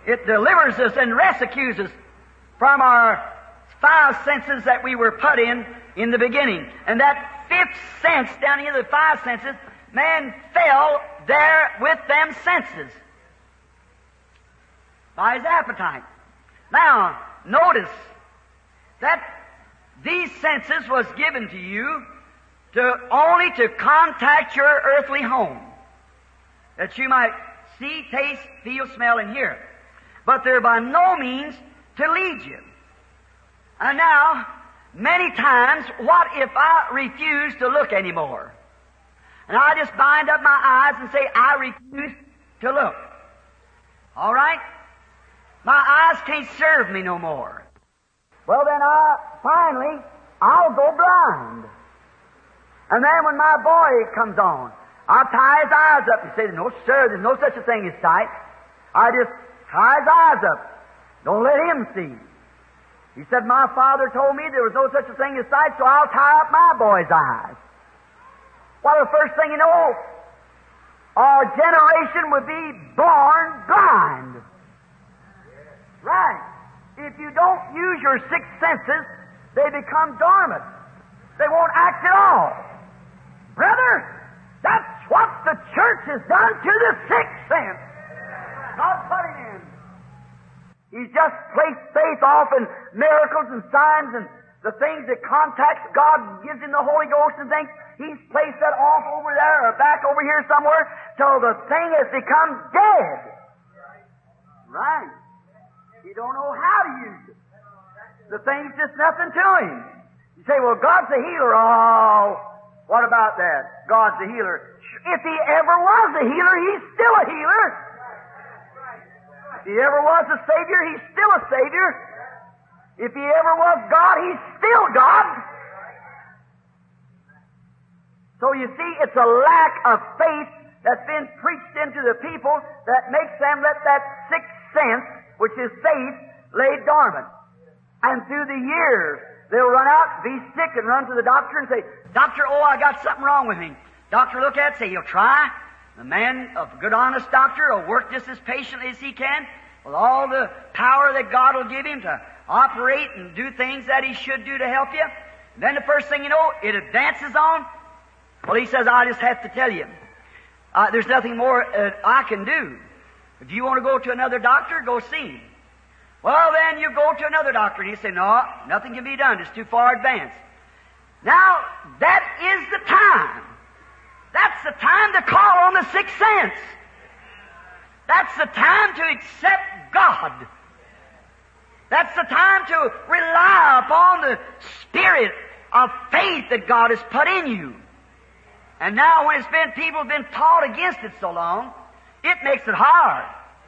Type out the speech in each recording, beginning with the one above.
It delivers us and rescues us from our five senses that we were put in the beginning. And that fifth sense, down here, the five senses, man fell there with them senses by his appetite. Now, notice that these senses was given to you only to contact your earthly home, that you might see, taste, feel, smell, and hear. But they're by no means to lead you. And now, many times, what if I refuse to look anymore? And I just bind up my eyes and say, I refuse to look. All right? My eyes can't serve me no more. Well, then I'll go blind. And then when my boy comes on, I'll tie his eyes up and say, no, sir, there's no such a thing as sight. I just tie his eyes up. Don't let him see. He said, my father told me there was no such a thing as sight, so I'll tie up my boy's eyes. Well, the first thing you know, our generation would be born blind. Right. If you don't use your six senses, they become dormant. They won't act at all. Brother, that's what the church has done to the sixth sense. God put it in. He's just placed faith off in miracles and signs and the things that contacts God gives him the Holy Ghost and things. He's placed that off over there or back over here somewhere till the thing has become dead. Right. He don't know how to use it. The thing's just nothing to him. You say, well, God's a healer. Oh, what about that? God's a healer. If He ever was a healer, He's still a healer. If He ever was a Savior, He's still a Savior. If He ever was God, He's still God. So you see, it's a lack of faith that's been preached into the people that makes them let that sixth sense, which is faith, lay dormant. And through the years, they'll run out, be sick, and run to the doctor and say, Doctor, oh, I got something wrong with me. Doctor look at it, say, he'll try. The man, a good, honest doctor, will work just as patiently as he can with all the power that God will give him to operate and do things that he should do to help you. And then the first thing you know, it advances on. Well, he says, I just have to tell you, there's nothing more I can do. If you want to go to another doctor, go see him. Well, then you go to another doctor, and you say, no, nothing can be done. It's too far advanced. Now, that is the time. That's the time to call on the sixth sense. That's the time to accept God. That's the time to rely upon the spirit of faith that God has put in you. And now when people have been taught against it so long, it makes it hard.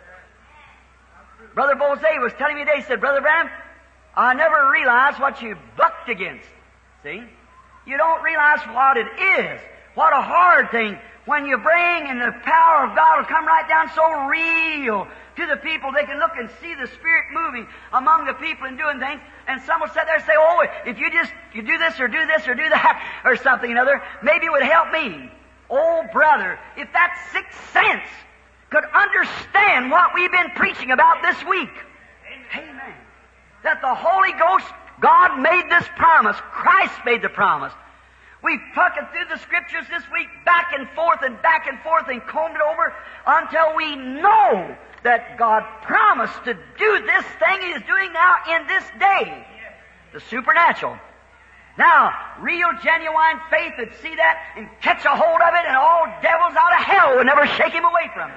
Brother Bose was telling me today, he said, Brother Branham, I never realized what you bucked against. See? You don't realize what it is. What a hard thing when you bring and the power of God will come right down so real to the people. They can look and see the Spirit moving among the people and doing things. And some will sit there and say, oh, if you do this or do this or do that or something or another, maybe it would help me. Oh, brother, if that sixth sense could understand what we've been preaching about this week. Amen. That the Holy Ghost, God made this promise. Christ made the promise. We've fucking through the Scriptures this week back and forth and combed it over until we know that God promised to do this thing He is doing now in this day. The supernatural. Now, real, genuine faith would see that and catch a hold of it, and all devils out of hell would never shake him away from it.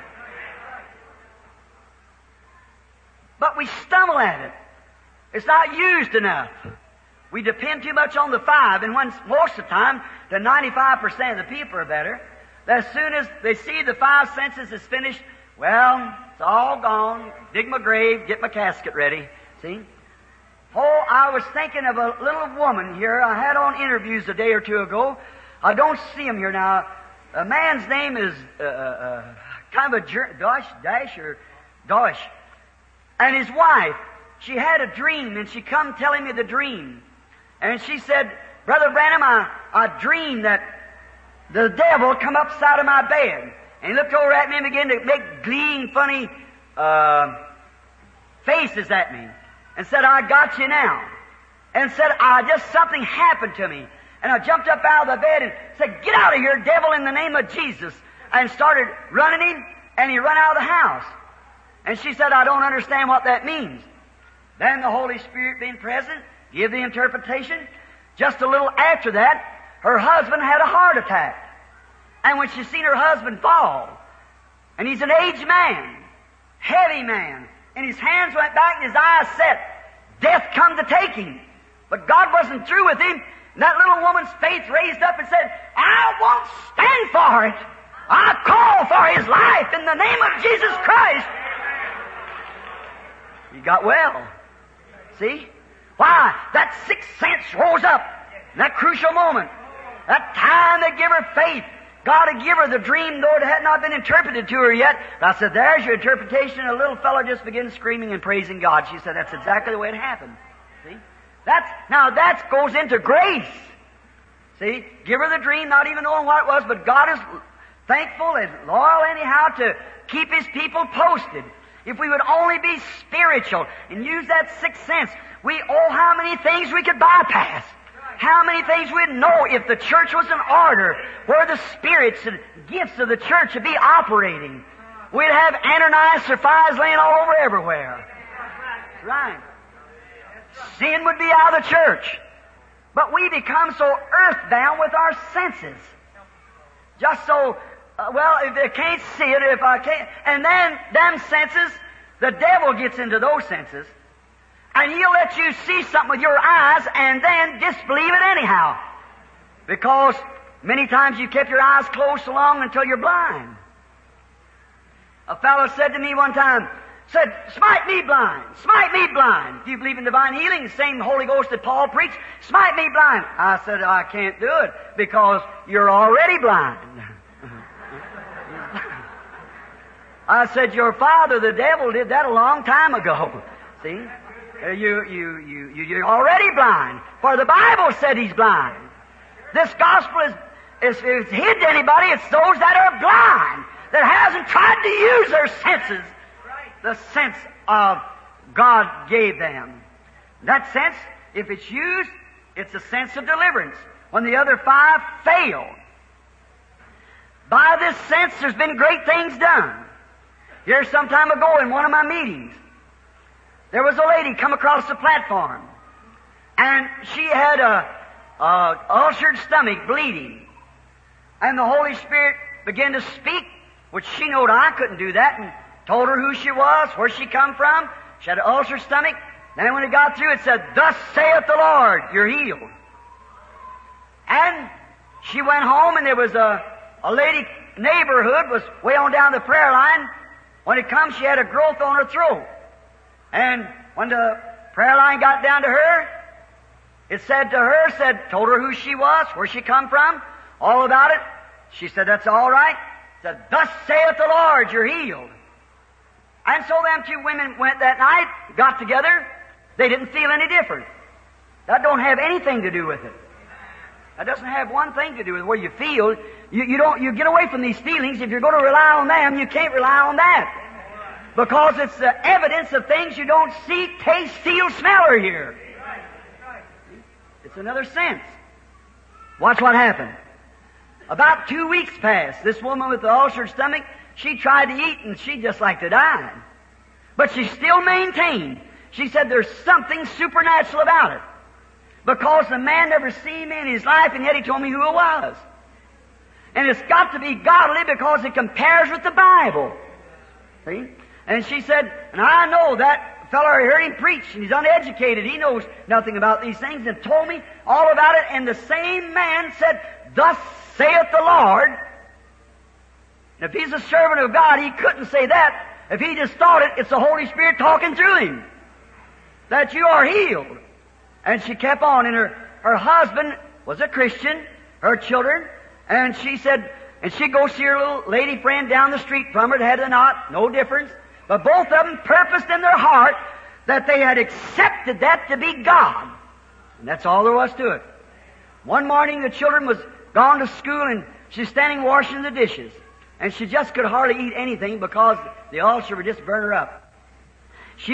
But we stumble at it. It's not used enough. We depend too much on the five, and most of the time, the 95% of the people are better. As soon as they see the five senses is finished, well, it's all gone. Dig my grave, get my casket ready. See? Oh, I was thinking of a little woman here. I had on interviews a day or two ago. I don't see him here now. A man's name is kind of a Dosh. And his wife, she had a dream, and she come telling me the dream. And she said, Brother Branham, I dreamed that the devil come upside of my bed. And he looked over at me and began to make gleam, funny faces at me and said, I got you now. And said, something happened to me. And I jumped up out of the bed and said, get out of here, devil, in the name of Jesus. And started running him, and he ran out of the house. And she said, I don't understand what that means. Then the Holy Spirit being present, give the interpretation. Just a little after that, her husband had a heart attack. And when she seen her husband fall, and he's an aged man, heavy man, and his hands went back and his eyes set, death come to take him. But God wasn't through with him. And that little woman's faith raised up and said, I won't stand for it. I call for his life in the name of Jesus Christ. He got well. See? Why? That sixth sense rose up in that crucial moment. That time they give her faith. God had given her the dream, though it had not been interpreted to her yet. But I said, there's your interpretation. And the little fellow just began screaming and praising God. She said, that's exactly the way it happened. See? Now that goes into grace. See? Give her the dream, not even knowing what it was, but God is thankful and loyal anyhow to keep His people posted. If we would only be spiritual and use that sixth sense, how many things we could bypass. How many things we'd know if the church was in order, where the spirits and gifts of the church would be operating. We'd have Ananias or Sapphira laying all over everywhere. That's right. Sin would be out of the church. But we become so earthbound with our senses. Just so, if I can't see it, if I can't, and then them senses, the devil gets into those senses, and he'll let you see something with your eyes and then disbelieve it anyhow. Because many times you kept your eyes closed so long until you're blind. A fellow said to me one time, smite me blind, smite me blind. Do you believe in divine healing? The same Holy Ghost that Paul preached, smite me blind. I said, I can't do it because you're already blind. I said, your father, the devil, did that a long time ago. See? You're already blind. For the Bible said he's blind. This gospel is hid to anybody. It's those that are blind, that hasn't tried to use their senses. The sense of God gave them. That sense, if it's used, it's a sense of deliverance. When the other five failed, by this sense there's been great things done. Here some time ago in one of my meetings, there was a lady come across the platform, and she had a ulcered stomach, bleeding. And the Holy Spirit began to speak, which she knowed I couldn't do that, and told her who she was, where she come from. She had an ulcer stomach. Then when it got through, it said, thus saith the Lord, you're healed. And she went home, and there was a lady neighborhood was way on down the prayer line. When it come, she had a growth on her throat. And when the prayer line got down to her, it said to her, told her who she was, where she come from, all about it. She said, that's all right. Said, thus saith the Lord, you're healed. And so them two women went that night, got together. They didn't feel any different. That don't have anything to do with it. That doesn't have one thing to do with where you feel. You get away from these feelings. If you're going to rely on them, you can't rely on that. Because it's the evidence of things you don't see, taste, feel, smell, or hear. It's another sense. Watch what happened. About 2 weeks passed. This woman with the ulcered stomach, she tried to eat and she just like to die. But she still maintained. She said there's something supernatural about it. Because the man never seen me in his life, and yet he told me who it was. And it's got to be godly because it compares with the Bible. See? And she said, and I know that fellow, I heard him preach, and he's uneducated. He knows nothing about these things, and told me all about it. And the same man said, thus saith the Lord. And if he's a servant of God, he couldn't say that. If he just thought it, it's the Holy Spirit talking through him. That you are healed. And she kept on, and her husband was a Christian, her children, and she said, and she'd go see her little lady friend down the street from her, it had a knot, no difference. But both of them purposed in their heart that they had accepted that to be God. And that's all there was to it. One morning the children was gone to school, and she's standing washing the dishes. And she just could hardly eat anything because the ulcer would just burn her up. She was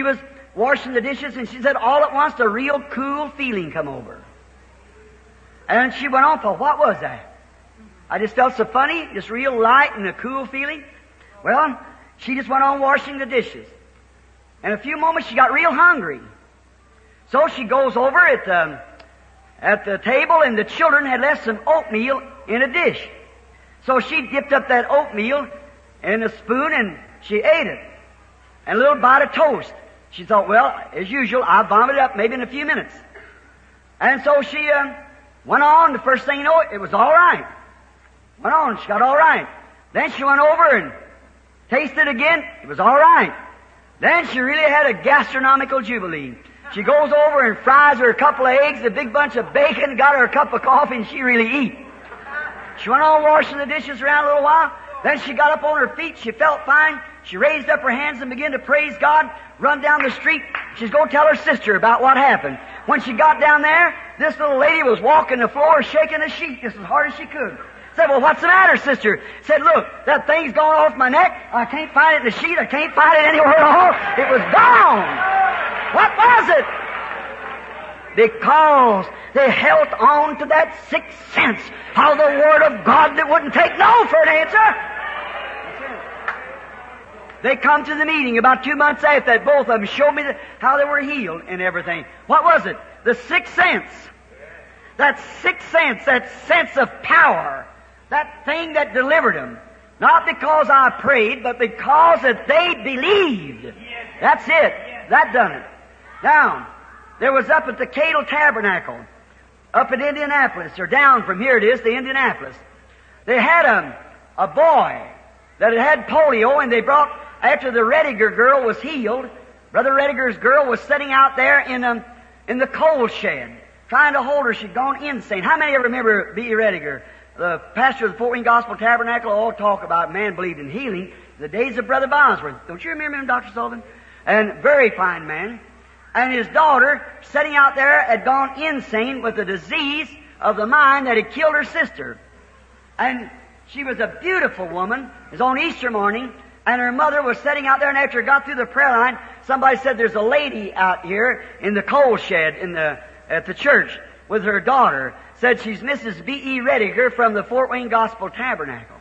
washing the dishes, and she said all at once a real cool feeling come over her. And she went on, thought, what was that? I just felt so funny, just real light and a cool feeling. Well, she just went on washing the dishes. In a few moments she got real hungry. So she goes over at the table, and the children had left some oatmeal in a dish. So she dipped up that oatmeal in a spoon and she ate it. And a little bite of toast. She thought, well, as usual, I'll vomit it up maybe in a few minutes. And so she went on. The first thing you know, it was all right. Went on, she got all right. Then she went over and tasted again. It was all right. Then she really had a gastronomical jubilee. She goes over and fries her a couple of eggs, a big bunch of bacon, got her a cup of coffee, and she really eat. She went on washing the dishes around a little while. Then she got up on her feet. She felt fine. She raised up her hands and began to praise God, run down the street. She's going to tell her sister about what happened. When she got down there, this little lady was walking the floor, shaking the sheet just as hard as she could. Said, well, what's the matter, sister? Said, look, that thing's gone off my neck. I can't find it in the sheet. I can't find it anywhere at all. It was gone. What was it? Because they held on to that sixth sense of the Word of God that wouldn't take no for an answer. They come to the meeting about 2 months after that. Both of them showed me how they were healed and everything. What was it? The sixth sense. That sixth sense, that sense of power. That thing that delivered them. Not because I prayed, but because that they believed. That's it. That done it. Now, there was up at the Cadle Tabernacle, up in Indianapolis, or down from here it is to Indianapolis. They had a boy that had polio, and they brought, after the Rediger girl was healed, Brother Rediger's girl was sitting out there in the coal shed, trying to hold her. She'd gone insane. How many ever remember B.E. Rediger? The pastor of the Fort Wayne Gospel Tabernacle all talk about man believed in healing. The days of Brother Bosworth. Don't you remember him, Dr. Sullivan? And very fine man. And his daughter, sitting out there, had gone insane with a disease of the mind that had killed her sister. And she was a beautiful woman. It was on Easter morning, and her mother was sitting out there, and after it got through the prayer line, somebody said, there's a lady out here in the coal shed at the church with her daughter. Said she's Mrs. B.E. Rediger from the Fort Wayne Gospel Tabernacle.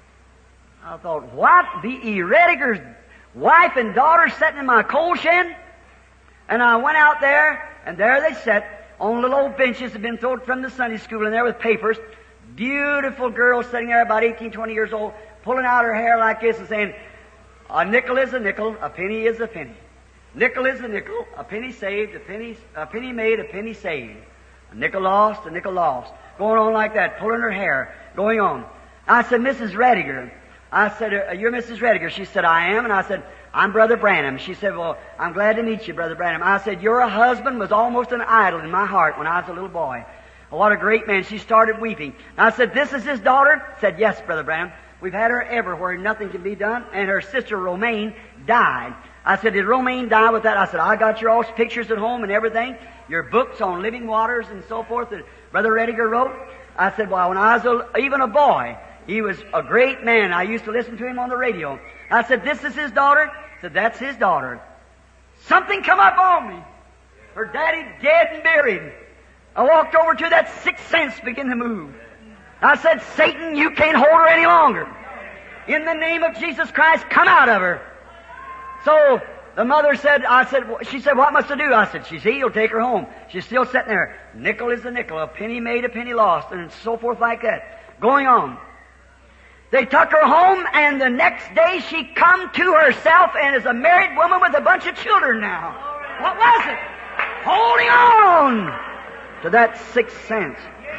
I thought, what? B.E. Rediger's wife and daughter sitting in my coal shed? And I went out there, and there they sat on little old benches that had been thrown from the Sunday school in there with papers. Beautiful girl sitting there about 18, 20 years old, pulling out her hair like this and saying, a nickel is a nickel, a penny is a penny. Nickel is a nickel, a penny saved, a penny made, a penny saved. A nickel lost, a nickel lost. Going on like that, pulling her hair, going on. I said, Mrs. Rediger. I said, you're Mrs. Rediger. She said, I am. And I said, I'm Brother Branham. She said, well, I'm glad to meet you, Brother Branham. I said, your husband was almost an idol in my heart when I was a little boy. Oh, what a great man. She started weeping. And I said, this is his daughter? Said, yes, Brother Branham. We've had her everywhere. Nothing can be done. And her sister, Romaine, died. I said, did Romaine die with that? I said, I got your all pictures at home and everything. Your books on living waters and so forth that Brother Rediger wrote. I said, well, when I was even a boy, he was a great man. I used to listen to him on the radio. I said, this is his daughter? I said, that's his daughter. Something come up on me. Her daddy dead and buried. I walked over to that sixth sense began to move. I said, Satan, you can't hold her any longer. In the name of Jesus Christ, come out of her. So the mother said, she said, what must I do? I said, she's healed, take her home. She's still sitting there. Nickel is a nickel, a penny made, a penny lost, and so forth like that. Going on. They took her home, and the next day she come to herself and is a married woman with a bunch of children now. What was it? Holding on to that sixth sense.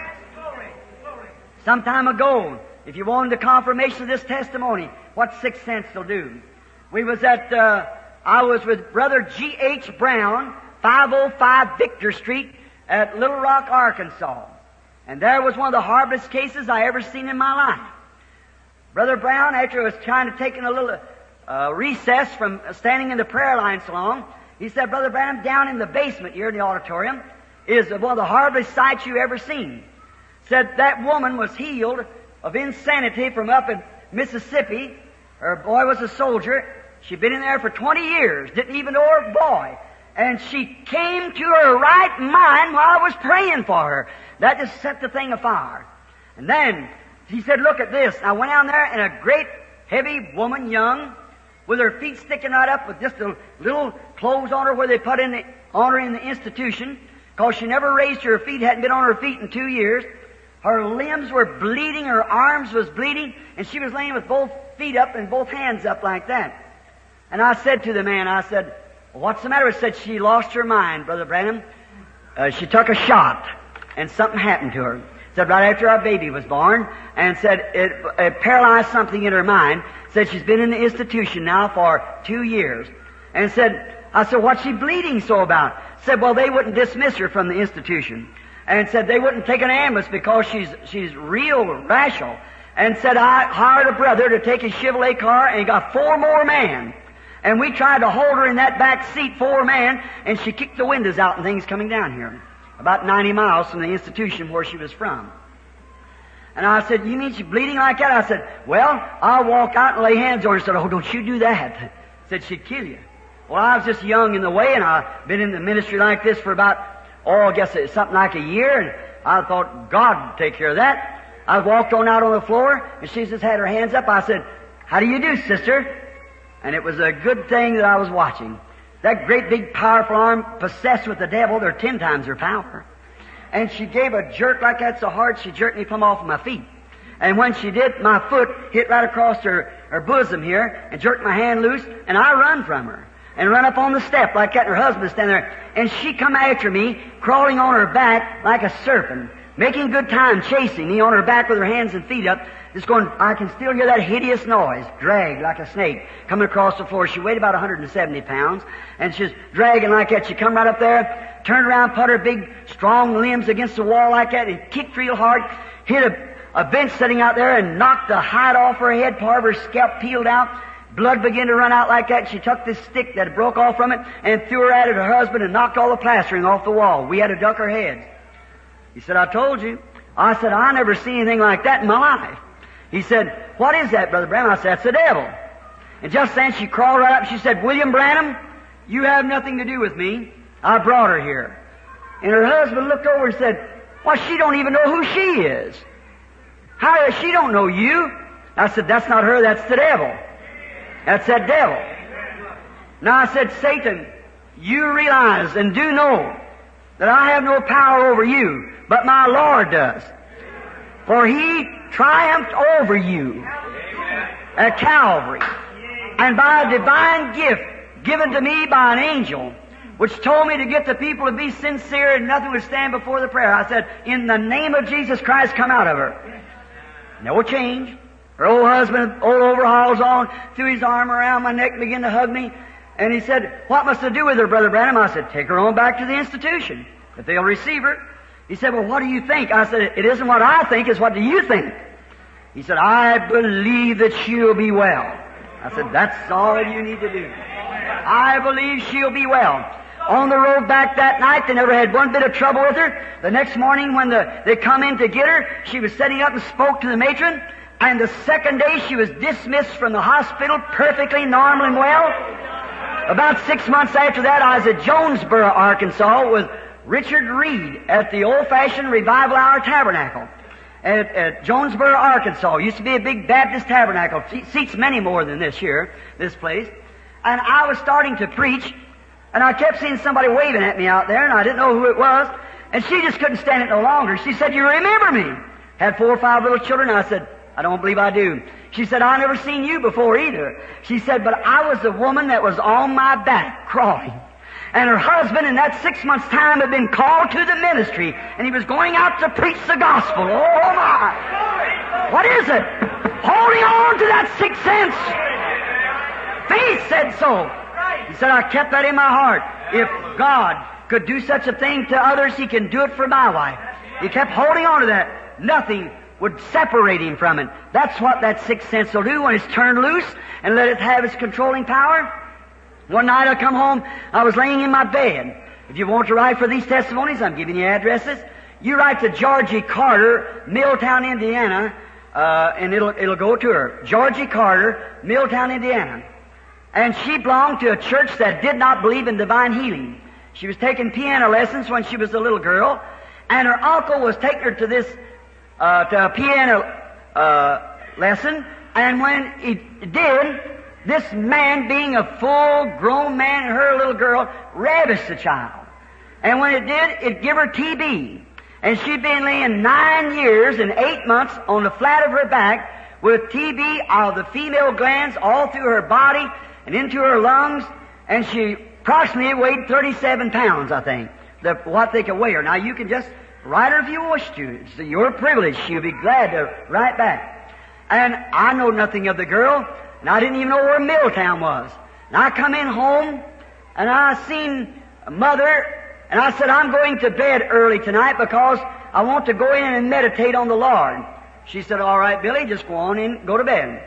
Some time ago, if you wanted the confirmation of this testimony, what sixth sense will do? We was I was with Brother G.H. Brown, 505 Victor Street at Little Rock, Arkansas. And there was one of the hardest cases I ever seen in my life. Brother Brown, after he was trying to take a little recess from standing in the prayer line so long, he said, Brother Brown, down in the basement here in the auditorium is one of the hardest sights you ever seen. Said that woman was healed of insanity from up in Mississippi. Her boy was a soldier. She'd been in there for 20 years, didn't even know her boy. And she came to her right mind while I was praying for her. That just set the thing afire. And then he said, look at this. I went down there, and a great heavy woman, young, with her feet sticking right up with just a little clothes on her where they put on her in the institution, because she never raised her feet, hadn't been on her feet in 2 years. Her limbs were bleeding, her arms was bleeding, and she was laying with both feet up and both hands up like that. And I said to the man, I said, what's the matter? He said, she lost her mind, Brother Branham. She took a shot, and something happened to her. Said right after our baby was born, and said it paralyzed something in her mind. Said she's been in the institution now for 2 years. And I said, what's she bleeding so about? Said, well, they wouldn't dismiss her from the institution. And said they wouldn't take an ambulance because she's real rational. And said, I hired a brother to take his Chevrolet car, and he got 4 more men. And we tried to hold her in that back seat, 4 men, and she kicked the windows out and things coming down here. About 90 miles from the institution where she was from. And I said, you mean she's bleeding like that? I said, well, I'll walk out and lay hands on her. She said, oh, don't you do that. Said she'd kill you. Well, I was just young in the way, and I've been in the ministry like this for about, I guess it's something like a year, and I thought God would take care of that. I walked on out on the floor, and she just had her hands up. I said, how do you do, sister? And it was a good thing that I was watching. That great big powerful arm possessed with the devil, they're 10 times her power. And she gave a jerk like that so hard she jerked me plumb off of my feet. And when she did, my foot hit right across her bosom here and jerked my hand loose, and I run from her. And run up on the step like that, and her husband standing there. And she come after me, crawling on her back like a serpent, making good time chasing me on her back with her hands and feet up. Just going, I can still hear that hideous noise, dragged like a snake, coming across the floor. She weighed about 170 pounds, and she's dragging like that. She come right up there, turned around, put her big, strong limbs against the wall like that, and kicked real hard, hit a bench sitting out there, and knocked the hide off her head, part of her scalp peeled out. Blood began to run out like that. She took this stick that broke off from it and threw her at her husband and knocked all the plastering off the wall. We had to duck her heads. He said, I told you. I said, I never seen anything like that in my life. He said, what is that, Brother Branham? I said, that's the devil. And just then she crawled right up and she said, William Branham, you have nothing to do with me. I brought her here. And her husband looked over and said, well, she don't even know who she is. How is she don't know you? I said, that's not her, that's the devil. That's that devil. Now I said, Satan, you realize and do know that I have no power over you, but my Lord does. For He triumphed over you at Calvary. And by a divine gift given to me by an angel, which told me to get the people to be sincere and nothing would stand before the prayer. I said, in the name of Jesus Christ, come out of her. No change. Her old husband, old overalls on, threw his arm around my neck and began to hug me. And he said, what must I do with her, Brother Branham? I said, take her on back to the institution, if they'll receive her. He said, well, what do you think? I said, it isn't what I think, it's what do you think? He said, I believe that she'll be well. I said, that's all you need to do. I believe she'll be well. On the road back that night, they never had one bit of trouble with her. The next morning when they come in to get her, she was sitting up and spoke to the matron. And the second day she was dismissed from the hospital perfectly normal and well. About 6 months after that, I was at Jonesboro, Arkansas with Richard Reed at the old-fashioned Revival Hour Tabernacle at Jonesboro, Arkansas. It used to be a big Baptist tabernacle. Seats many more than this here, this place. And I was starting to preach, and I kept seeing somebody waving at me out there, and I didn't know who it was. And she just couldn't stand it no longer. She said, you remember me? Had 4 or 5 little children. I said, I don't believe I do. She said, I never seen you before either. She said, but I was the woman that was on my back crawling. And her husband in that 6 months' time had been called to the ministry, and he was going out to preach the gospel. Oh my! What is it? Holding on to that 6th sense. Faith said so. He said, I kept that in my heart. If God could do such a thing to others, He can do it for my wife. He kept holding on to that. Nothing would separate him from it. That's what that 6th sense will do when it's turned loose and let it have its controlling power. One night I come home, I was laying in my bed. If you want to write for these testimonies, I'm giving you addresses. You write to Georgie Carter, Milltown, Indiana, and it'll go to her. Georgie Carter, Milltown, Indiana. And she belonged to a church that did not believe in divine healing. She was taking piano lessons when she was a little girl, and her uncle was taking her to this to a piano lesson. And when he did, this man, being a full-grown man, and her little girl, ravished the child. And when it did, it gave her TB. And she'd been laying 9 years and 8 months on the flat of her back with TB of the female glands all through her body and into her lungs. And she approximately weighed 37 pounds, I think, what they could weigh her. Now, you can just write her if you wish to. It's your privilege. She'll be glad to write back. And I know nothing of the girl, and I didn't even know where Milltown was. And I come in home, and I seen Mother, and I said, I'm going to bed early tonight because I want to go in and meditate on the Lord. She said, all right, Billy, just go on in, go to bed.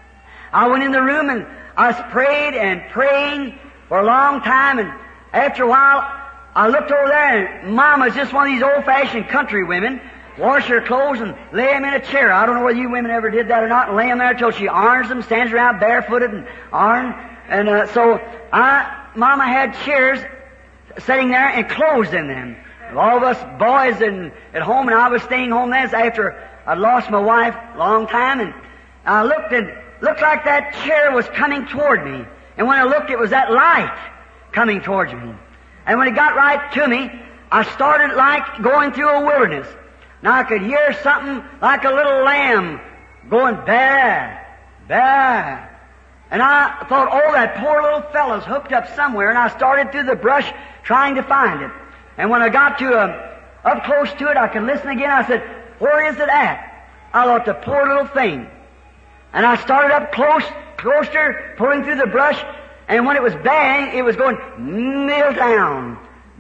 I went in the room, and I prayed and praying for a long time, and after a while, I looked over there, and Mama's just one of these old-fashioned country women, wash her clothes and lay them in a chair. I don't know whether you women ever did that or not, and lay them there till she irons them, stands around barefooted and iron. And so Mama had chairs sitting there and clothes in them. All of us boys at home, and I was staying home then after I'd lost my wife a long time, and I looked, and looked like that chair was coming toward me. And when I looked, it was that light coming towards me. And when it got right to me, I started like going through a wilderness. Now I could hear something like a little lamb going baa, baa. And I thought, oh, that poor little fellow's hooked up somewhere, and I started through the brush trying to find it. And when I got to up close to it, I could listen again. I said, where is it at? I thought, the poor little thing. And I started up closer, pulling through the brush, and when it was bang, it was going, Milltown,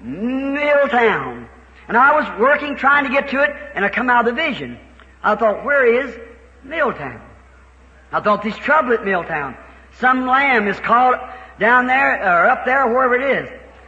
Milltown. And I was working, trying to get to it, and I come out of the vision. I thought, where is Milltown? I thought, there's trouble at Milltown. Some lamb is caught down there, or up there, or wherever it is.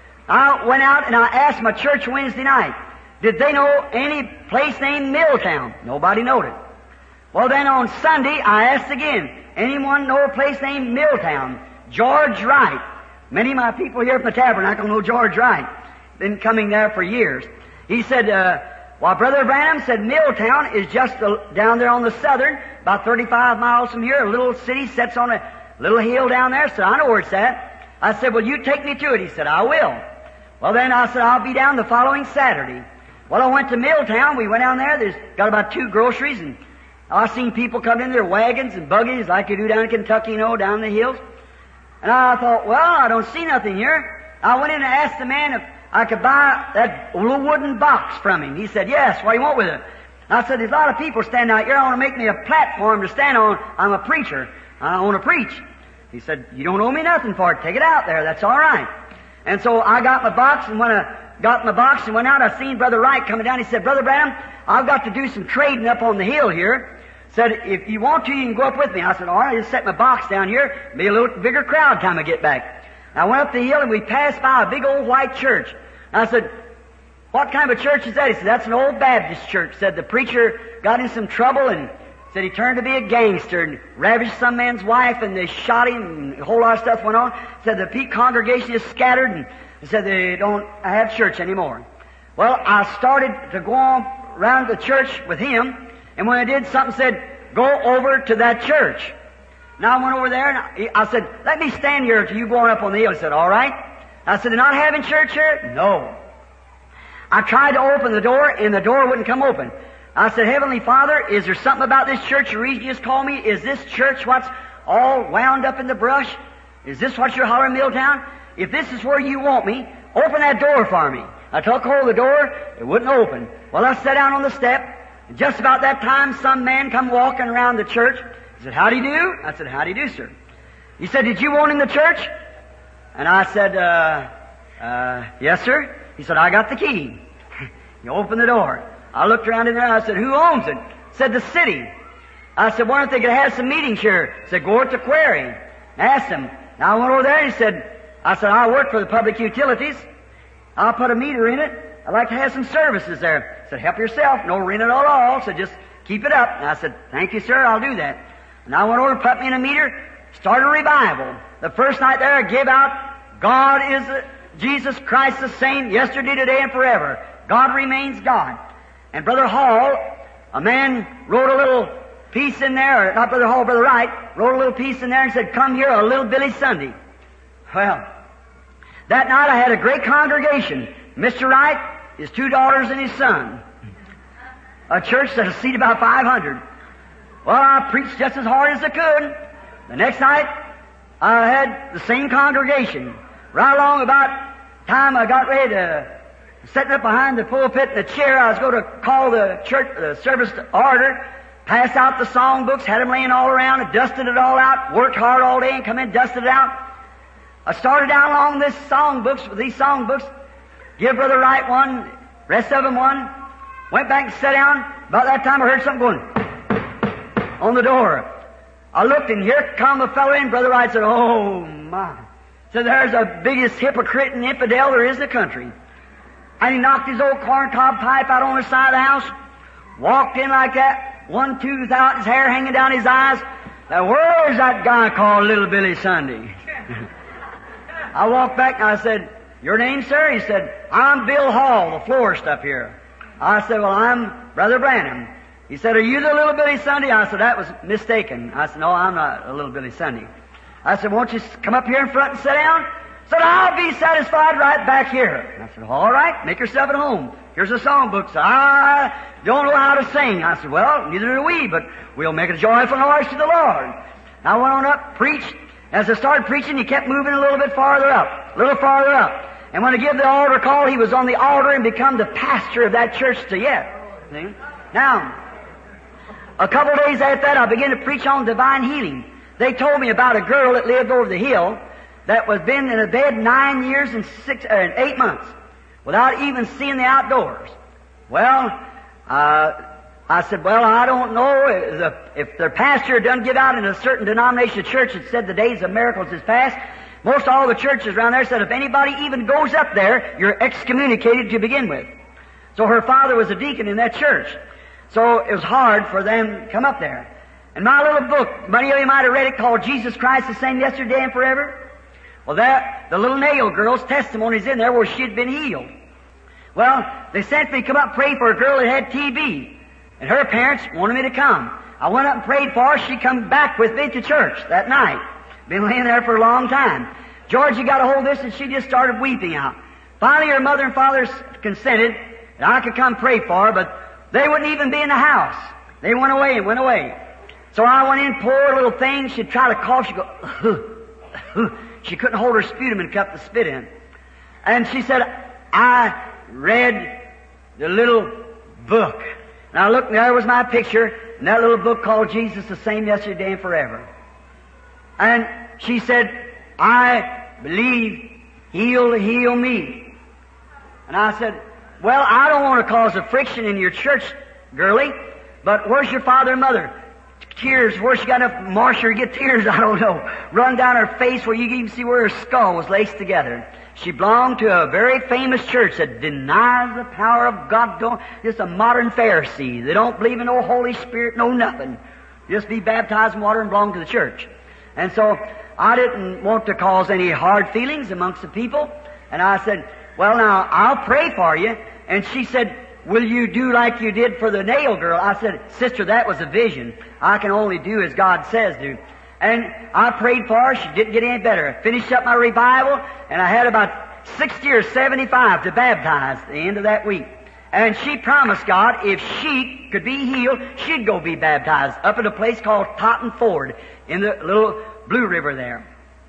I went out and I asked my church Wednesday night, did they know any place named Milltown? Nobody knowed it. Well, then on Sunday, I asked again, anyone know a place named Milltown? George Wright. Many of my people here at the tabernacle know George Wright. Been coming there for years. He said, well, Brother Branham said Milltown is just down there on the southern, about 35 miles from here. A little city sits on a little hill down there. So I know where it's at. I said, well, you take me to it. He said, I will. Well, then I said, I'll be down the following Saturday. Well, I went to Milltown. We went down there. There's got about 2 groceries, and I've seen people come in their wagons and buggies like you do down in Kentucky, you know, down the hills. And I thought, well, I don't see nothing here. I went in and asked the man if I could buy that little wooden box from him. He said, yes, what do you want with it? And I said, there's a lot of people standing out here. I want to make me a platform to stand on. I'm a preacher. I want to preach. He said, you don't owe me nothing for it. Take it out there. That's all right. And so I got my box, and when I got my box and went out, I seen Brother Wright coming down. He said, Brother Branham, I've got to do some trading up on the hill here. Said, if you want to, you can go up with me. I said, all right, just set my box down here. Be a little bigger crowd time I get back. I went up the hill, and we passed by a big old white church. I said, what kind of a church is that? He said, that's an old Baptist church. Said the preacher got in some trouble, and said he turned to be a gangster and ravished some man's wife, and they shot him, and a whole lot of stuff went on. Said the congregation is scattered, and said they don't have church anymore. Well, I started to go on around the church with him, and when I did, something said, go over to that church. Now I went over there, and I said, let me stand here till you go on up on the hill. He said, all right. I said, they're not having church here? No. I tried to open the door, and the door wouldn't come open. I said, Heavenly Father, is there something about this church the reason you just called me? Is this church what's all wound up in the brush? Is this what you're hollering, Milltown? If this is where you want me, open that door for me. I took hold of the door, it wouldn't open. Well, I sat down on the step, and just about that time, some man come walking around the church. He said, how do you do? I said, how do you do, sir? He said, did you want in the church? And I said, yes, sir. He said, I got the key. He opened the door. I looked around in there, and I said, who owns it? Said, the city. I said, why don't they could have some meetings here? Said, go at the quarry and ask them. Now I went over there, and he said, I work for the public utilities. I'll put a meter in it. I'd like to have some services there. I said, help yourself. No rent at all. So just keep it up. And I said, thank you, sir. I'll do that. And I went over and put me in a meter, started a revival. The first night there, I gave out, God is Jesus Christ the same yesterday, today, and forever. God remains God. And Brother Hall, a man wrote a little piece in there, or not Brother Hall, Brother Wright, wrote a little piece in there and said, come here, a little Billy Sunday. Well, that night I had a great congregation. Mr. Wright, his 2 daughters, and his son. A church that will seat about 500. Well, I preached just as hard as I could. The next night, I had the same congregation. Right along about time I got ready to set up behind the pulpit in the chair, I was going to call the church service to order, pass out the song books, had them laying all around, and dusted it all out, worked hard all day and come in, dusted it out. I started down along these song books, give Brother Wright one, rest of them one, went back and sat down. About that time I heard something going on the door. I looked, and here come a fellow in. Brother Wright said, oh my. Said, there's the biggest hypocrite and infidel there is in the country. And he knocked his old corncob pipe out on the side of the house, walked in like that, 1, 2 without his hair hanging down his eyes. Now where's that guy called Little Billy Sunday? I walked back and I said, your name, sir? He said, I'm Bill Hall, the florist up here. I said, well, I'm Brother Branham. He said, are you the Little Billy Sunday? I said, that was mistaken. I said, no, I'm not a Little Billy Sunday. I said, won't you come up here in front and sit down? He said, I'll be satisfied right back here. I said, all right, make yourself at home. Here's a songbook. So I don't know how to sing. I said, well, neither do we, but we'll make a joyful noise to the Lord. I went on up, preached. As I started preaching, he kept moving a little bit farther up, a little farther up. And when I give the altar call, he was on the altar and become the pastor of that church to yet. See? Now, a couple of days after that, I began to preach on divine healing. They told me about a girl that lived over the hill that was been in a bed 9 years and 8 months without even seeing the outdoors. Well, I said, well, I don't know if their pastor doesn't give out in a certain denomination of church that said the days of miracles is past. Most all the churches around there said if anybody even goes up there, you're excommunicated to begin with. So her father was a deacon in that church. So it was hard for them to come up there. And my little book, many of you might have read it, called Jesus Christ the Same Yesterday and Forever. Well, there, the little Nail girl's testimony's in there where she'd been healed. Well, they sent me to come up and pray for a girl that had TB. And her parents wanted me to come. I went up and prayed for her. She come back with me to church that night. Been laying there for a long time. Georgie got a hold of this and she just started weeping out. Finally, her mother and father consented that I could come pray for her, but they wouldn't even be in the house. They went away. So I went in, poured a little thing. She'd try to cough. She'd go, She couldn't hold her sputum and kept the spit in. And she said, I read the little book. And I looked, and there was my picture, and that little book called Jesus the Same Yesterday and Forever. And she said, I believe He'll heal me. And I said, well, I don't want to cause a friction in your church, girlie, but where's your father and mother? Tears, where she got enough moisture to get tears, I don't know. Run down her face where you can even see where her skull was laced together. She belonged to a very famous church that denies the power of God. Just a modern Pharisee. They don't believe in no Holy Spirit, no nothing. Just be baptized in water and belong to the church. And so I didn't want to cause any hard feelings amongst the people. And I said, well, now, I'll pray for you. And she said, will you do like you did for the Nail girl? I said, sister, that was a vision. I can only do as God says do. And I prayed for her. She didn't get any better. I finished up my revival, and I had about 60 or 75 to baptize at the end of that week. And she promised God if she could be healed, she'd go be baptized up at a place called Totten Ford in the little Blue River there.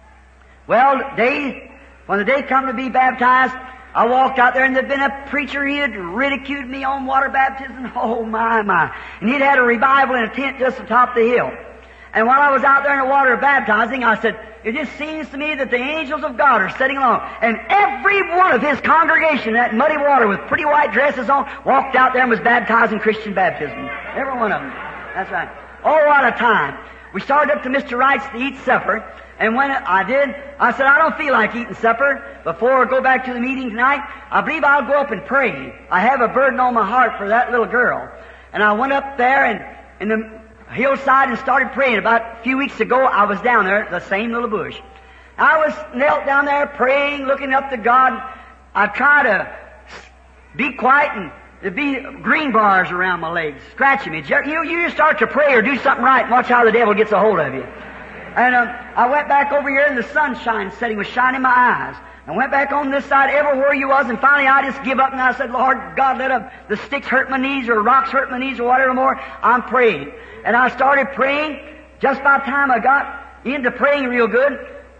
Well, when the day come to be baptized, I walked out there, and there'd been a preacher, he had ridiculed me on water baptism. Oh, my. And he'd had a revival in a tent just atop the hill. And while I was out there in the water baptizing, I said, it just seems to me that the angels of God are sitting along. And every one of his congregation, that muddy water with pretty white dresses on, walked out there and was baptized in Christian baptism. Every one of them. That's right. Oh, what a time. We started up to Mr. Wright's to eat supper. And when I did, I said, I don't feel like eating supper before I go back to the meeting tonight. I believe I'll go up and pray. I have a burden on my heart for that little girl. And I went up there and in the hillside and started praying. About a few weeks ago, I was down there at the same little bush. I was knelt down there praying, looking up to God. I try to be quiet and there'd be green bars around my legs, scratching me. You start to pray or do something right and watch how the devil gets a hold of you. And I went back over here and the sunshine setting was shining in my eyes. I went back on this side everywhere you was, and finally I just give up and I said, Lord God, let the sticks hurt my knees or rocks hurt my knees or whatever more. I'm praying. And I started praying. Just by the time I got into praying real good,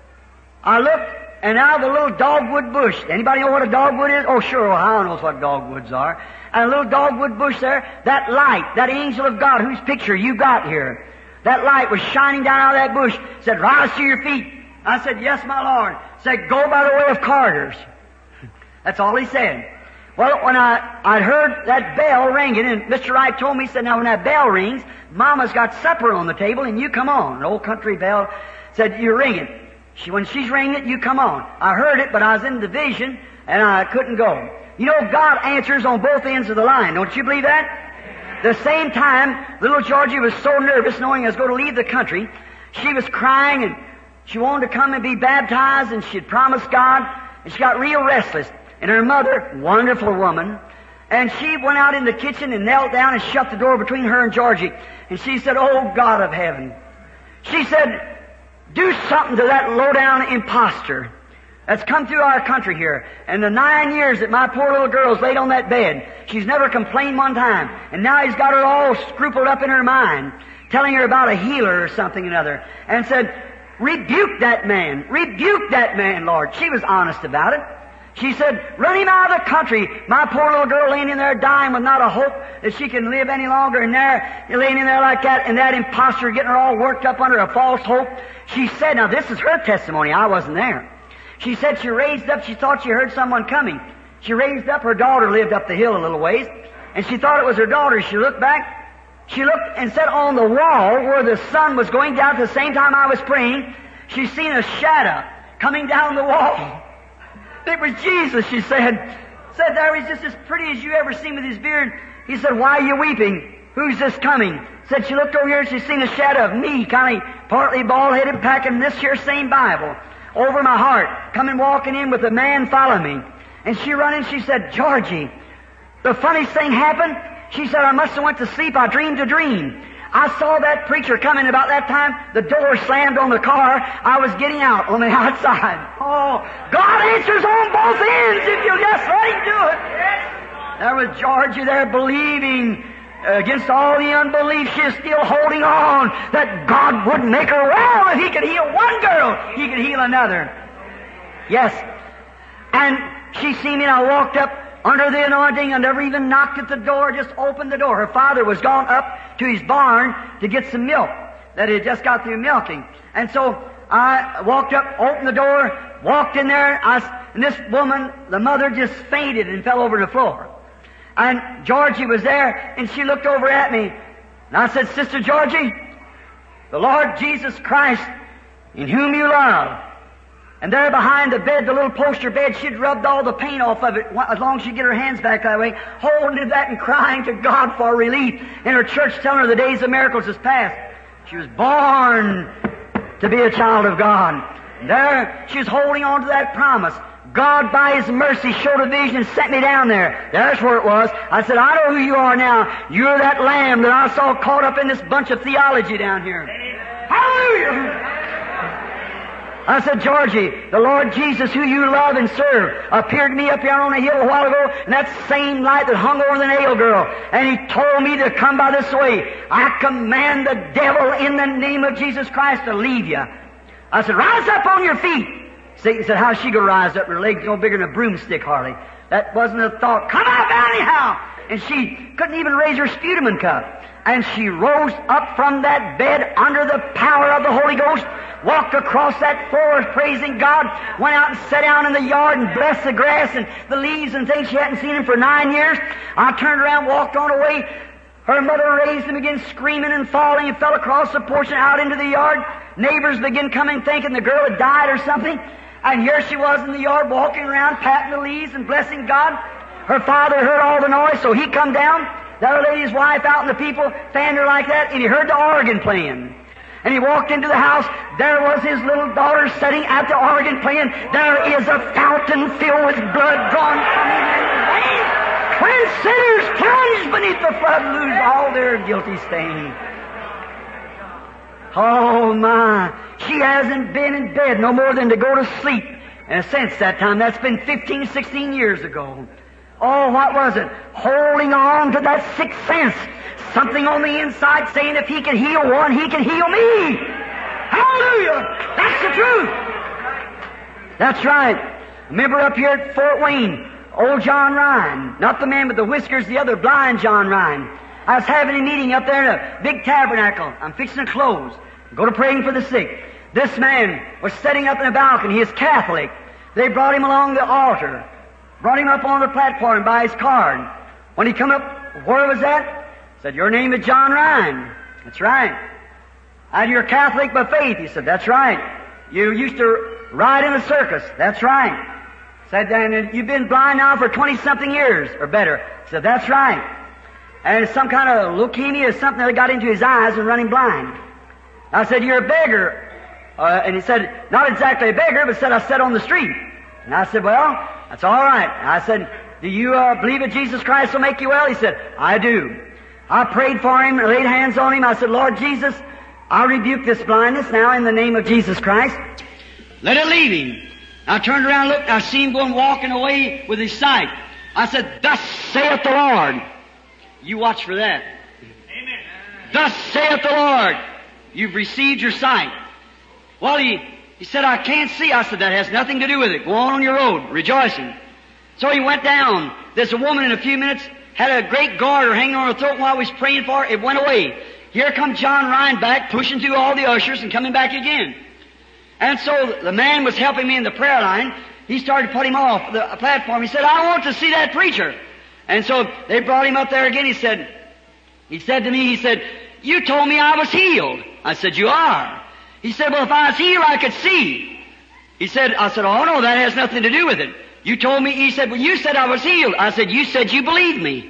I looked, and out of a little dogwood bush. Anybody know what a dogwood is? Oh, sure, Ohio knows what dogwoods are. And a little dogwood bush there, that light, that angel of God whose picture you got here, that light was shining down out of that bush, said, rise to your feet. I said, yes, my Lord. Said, go by the way of Carter's. That's all he said. Well, when I'd heard that bell ringing, and Mr. Wright told me, he said, now when that bell rings, Mama's got supper on the table, and you come on. An old country bell said, you're ringing. When she's ringing it, you come on. I heard it, but I was in division, and I couldn't go. You know, God answers on both ends of the line. Don't you believe that? The same time, little Georgie was so nervous knowing I was going to leave the country. She was crying, and she wanted to come and be baptized, and she'd promised God, and she got real restless. And her mother, wonderful woman, and she went out in the kitchen and knelt down and shut the door between her and Georgie. And she said, oh, God of heaven. She said, do something to that low-down imposter that's come through our country here. And the 9 years that my poor little girl's laid on that bed, she's never complained one time. And now he's got her all scrupled up in her mind, telling her about a healer or something or another. And said, rebuke that man, Lord. She was honest about it. She said, run him out of the country. My poor little girl laying in there dying with not a hope that she can live any longer. And there, laying in there like that, and that imposter getting her all worked up under a false hope. She said, now this is her testimony. I wasn't there. She said she raised up, she thought she heard someone coming. She raised up, her daughter lived up the hill a little ways, and she thought it was her daughter. She looked back, she looked and said on the wall where the sun was going down at the same time I was praying, she seen a shadow coming down the wall. It was Jesus, she said. Said there he's just as pretty as you ever seen with his beard. He said, why are you weeping? Who's this coming? Said she looked over here and she seen a shadow of me, kind of partly bald-headed, packing this here same Bible over my heart, coming walking in with a man following me. And she run in, she said, Georgie, the funniest thing happened. She said, I must have went to sleep. I dreamed a dream. I saw that preacher coming about that time. The door slammed on the car. I was getting out on the outside. Oh, God answers on both ends if you'll just let Him do it. There was Georgie there believing against all the unbelief. She is still holding on that God would make her well. If He could heal one girl, He could heal another. Yes. And she seen me and I walked up under the anointing and never even knocked at the door, just opened the door. Her father was gone up to his barn to get some milk that he had just got through milking. And so I walked up, opened the door, walked in there, and this woman, the mother, just fainted and fell over the floor. And Georgie was there, and she looked over at me. And I said, Sister Georgie, the Lord Jesus Christ, in whom you love. And there behind the bed, the little poster bed, she'd rubbed all the paint off of it as long as she'd get her hands back that way, holding to that and crying to God for relief. In her church telling her the days of miracles is past. She was born to be a child of God. And there, she was holding on to that promise. God, by His mercy, showed a vision and sent me down there. There's where it was. I said, I know who you are now. You're that lamb that I saw caught up in this bunch of theology down here. Hallelujah! I said, Georgie, the Lord Jesus, who you love and serve, appeared to me up here on a hill a while ago, and that same light that hung over the nail girl, and He told me to come by this way. I command the devil in the name of Jesus Christ to leave you. I said, rise up on your feet. Satan said, how's she going to rise up? Her legs no bigger than a broomstick, hardly. That wasn't a thought. Come up anyhow! And she couldn't even raise her sputum cup. And she rose up from that bed under the power of the Holy Ghost, walked across that floor praising God, went out and sat down in the yard and blessed the grass and the leaves and things. She hadn't seen him for 9 years. I turned around, walked on away. Her mother raised him again, screaming and falling, and fell across the porch and out into the yard. Neighbors began coming thinking the girl had died or something. And here she was in the yard walking around, patting the leaves and blessing God. Her father heard all the noise, so he come down. The other lady's wife out and the people fanned her like that, and he heard the organ playing. And he walked into the house. There was his little daughter sitting at the organ playing. There is a fountain filled with blood drawn from Emmanuel's veins, when sinners plunge beneath the flood lose all their guilty stain. Oh my, she hasn't been in bed no more than to go to sleep since that time. That's been 15, 16 years ago. Oh, what was it? Holding on to that sixth sense. Something on the inside saying if He can heal one, He can heal me. Hallelujah! That's the truth. That's right. Remember up here at Fort Wayne, old John Ryan, not the man with the whiskers, the other blind John Ryan. I was having a meeting up there in a big tabernacle. I'm fixing to close. Go to praying for the sick. This man was sitting up in a balcony. He is Catholic. They brought him along the altar, brought him up on the platform by his card. When he come up, where was that? Said, your name is John Ryan. That's right. And you're Catholic by faith. He said, that's right. You used to ride in a circus. That's right. Said, and you've been blind now for 20-something years or better. Said, that's right. And some kind of leukemia or something that got into his eyes and run him blind. I said, you're a beggar. And he said, not exactly a beggar, but said, I sat on the street. And I said, well, that's all right. And I said, do you believe that Jesus Christ will make you well? He said, I do. I prayed for him, laid hands on him. I said, Lord Jesus, I rebuke this blindness now in the name of Jesus Christ. Let it leave him. I turned around and looked, and I seen him going walking away with his sight. I said, thus saith the Lord. You watch for that. Amen. Thus saith the Lord. You've received your sight. Well, he said, I can't see. I said, that has nothing to do with it. Go on your road, rejoicing. So he went down. There's a woman in a few minutes, had a great garter hanging on her throat while I was praying for her. It went away. Here comes John Ryan back, pushing through all the ushers and coming back again. And so the man was helping me in the prayer line. He started to put him off the platform. He said, I want to see that preacher. And so they brought him up there again. He said to me, you told me I was healed. I said, you are. He said, well, if I was healed, I could see. I said, oh no, that has nothing to do with it. You told me, he said, well, you said I was healed. I said, you said you believed me.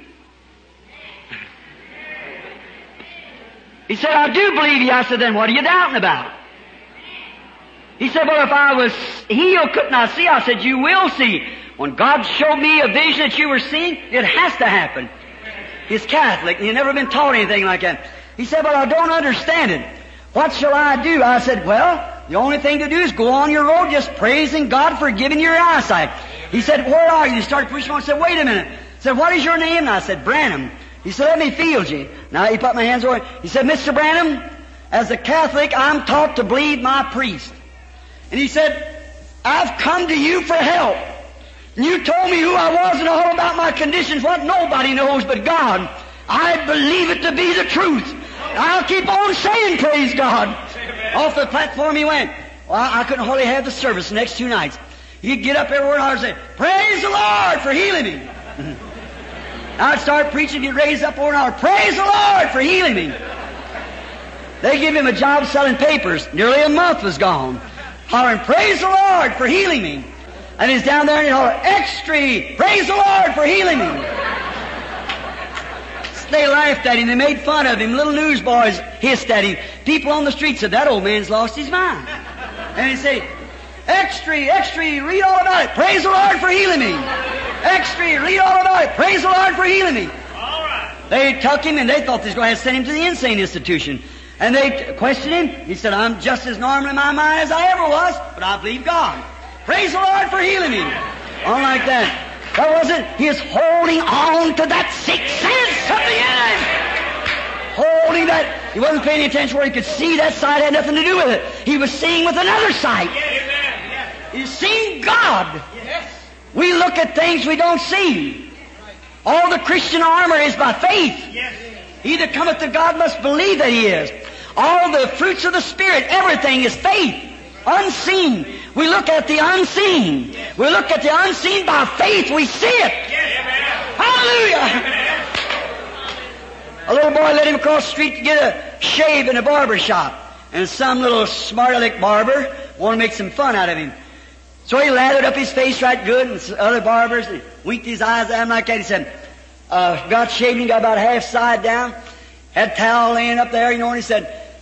He said, I do believe you. I said, then what are you doubting about? He said, well, if I was healed, couldn't I see? I said, you will see. When God showed me a vision that you were seeing, it has to happen. He's Catholic, and he's never been taught anything like that. He said, well, I don't understand it. What shall I do? I said, well, the only thing to do is go on your road just praising God for giving you your eyesight. He said, where are you? He started pushing on. I said, wait a minute. He said, what is your name? And I said, Branham. He said, let me feel you. Now he put my hands over it. He said, Mr. Branham, as a Catholic, I'm taught to believe my priest. And he said, I've come to you for help. And you told me who I was and all about my conditions, what nobody knows but God. I believe it to be the truth. I'll keep on saying, praise God. Off the platform he went. Well, I couldn't hardly have the service the next 2 nights. He'd get up everywhere and I would say, praise the Lord for healing me. I'd start preaching, he'd raise up over and I would, praise the Lord for healing me. They give him a job selling papers. Nearly a month was gone. Hollering, praise the Lord for healing me. And he's down there and he'd holler, extra, praise the Lord for healing me. They laughed at him. They made fun of him. Little newsboys hissed at him. People on the street said, that old man's lost his mind. And he'd say, extra, read all about it. Praise the Lord for healing me. Extra, read all about it. Praise the Lord for healing me. All right. They took him and they thought they was going to send him to the insane institution. And they questioned him. He said, I'm just as normal in my mind as I ever was, but I believe God. Praise the Lord for healing me. All like that. That wasn't. He is holding on to that sixth sense of the end. Holding that. He wasn't paying attention where he could see. That sight had nothing to do with it. He was seeing with another sight. He's seeing God. We look at things we don't see. All the Christian armor is by faith. He that cometh to God must believe that He is. All the fruits of the Spirit, everything is faith. Unseen. We look at the unseen. We look at the unseen by faith. We see it. Hallelujah. A little boy led him across the street to get a shave in a barber shop. And some little smart-aleck barber wanted to make some fun out of him. So he lathered up his face right good, and other barbers winked his eyes at him like that. He said, got shaved, got about half side down, had a towel laying up there, and he said,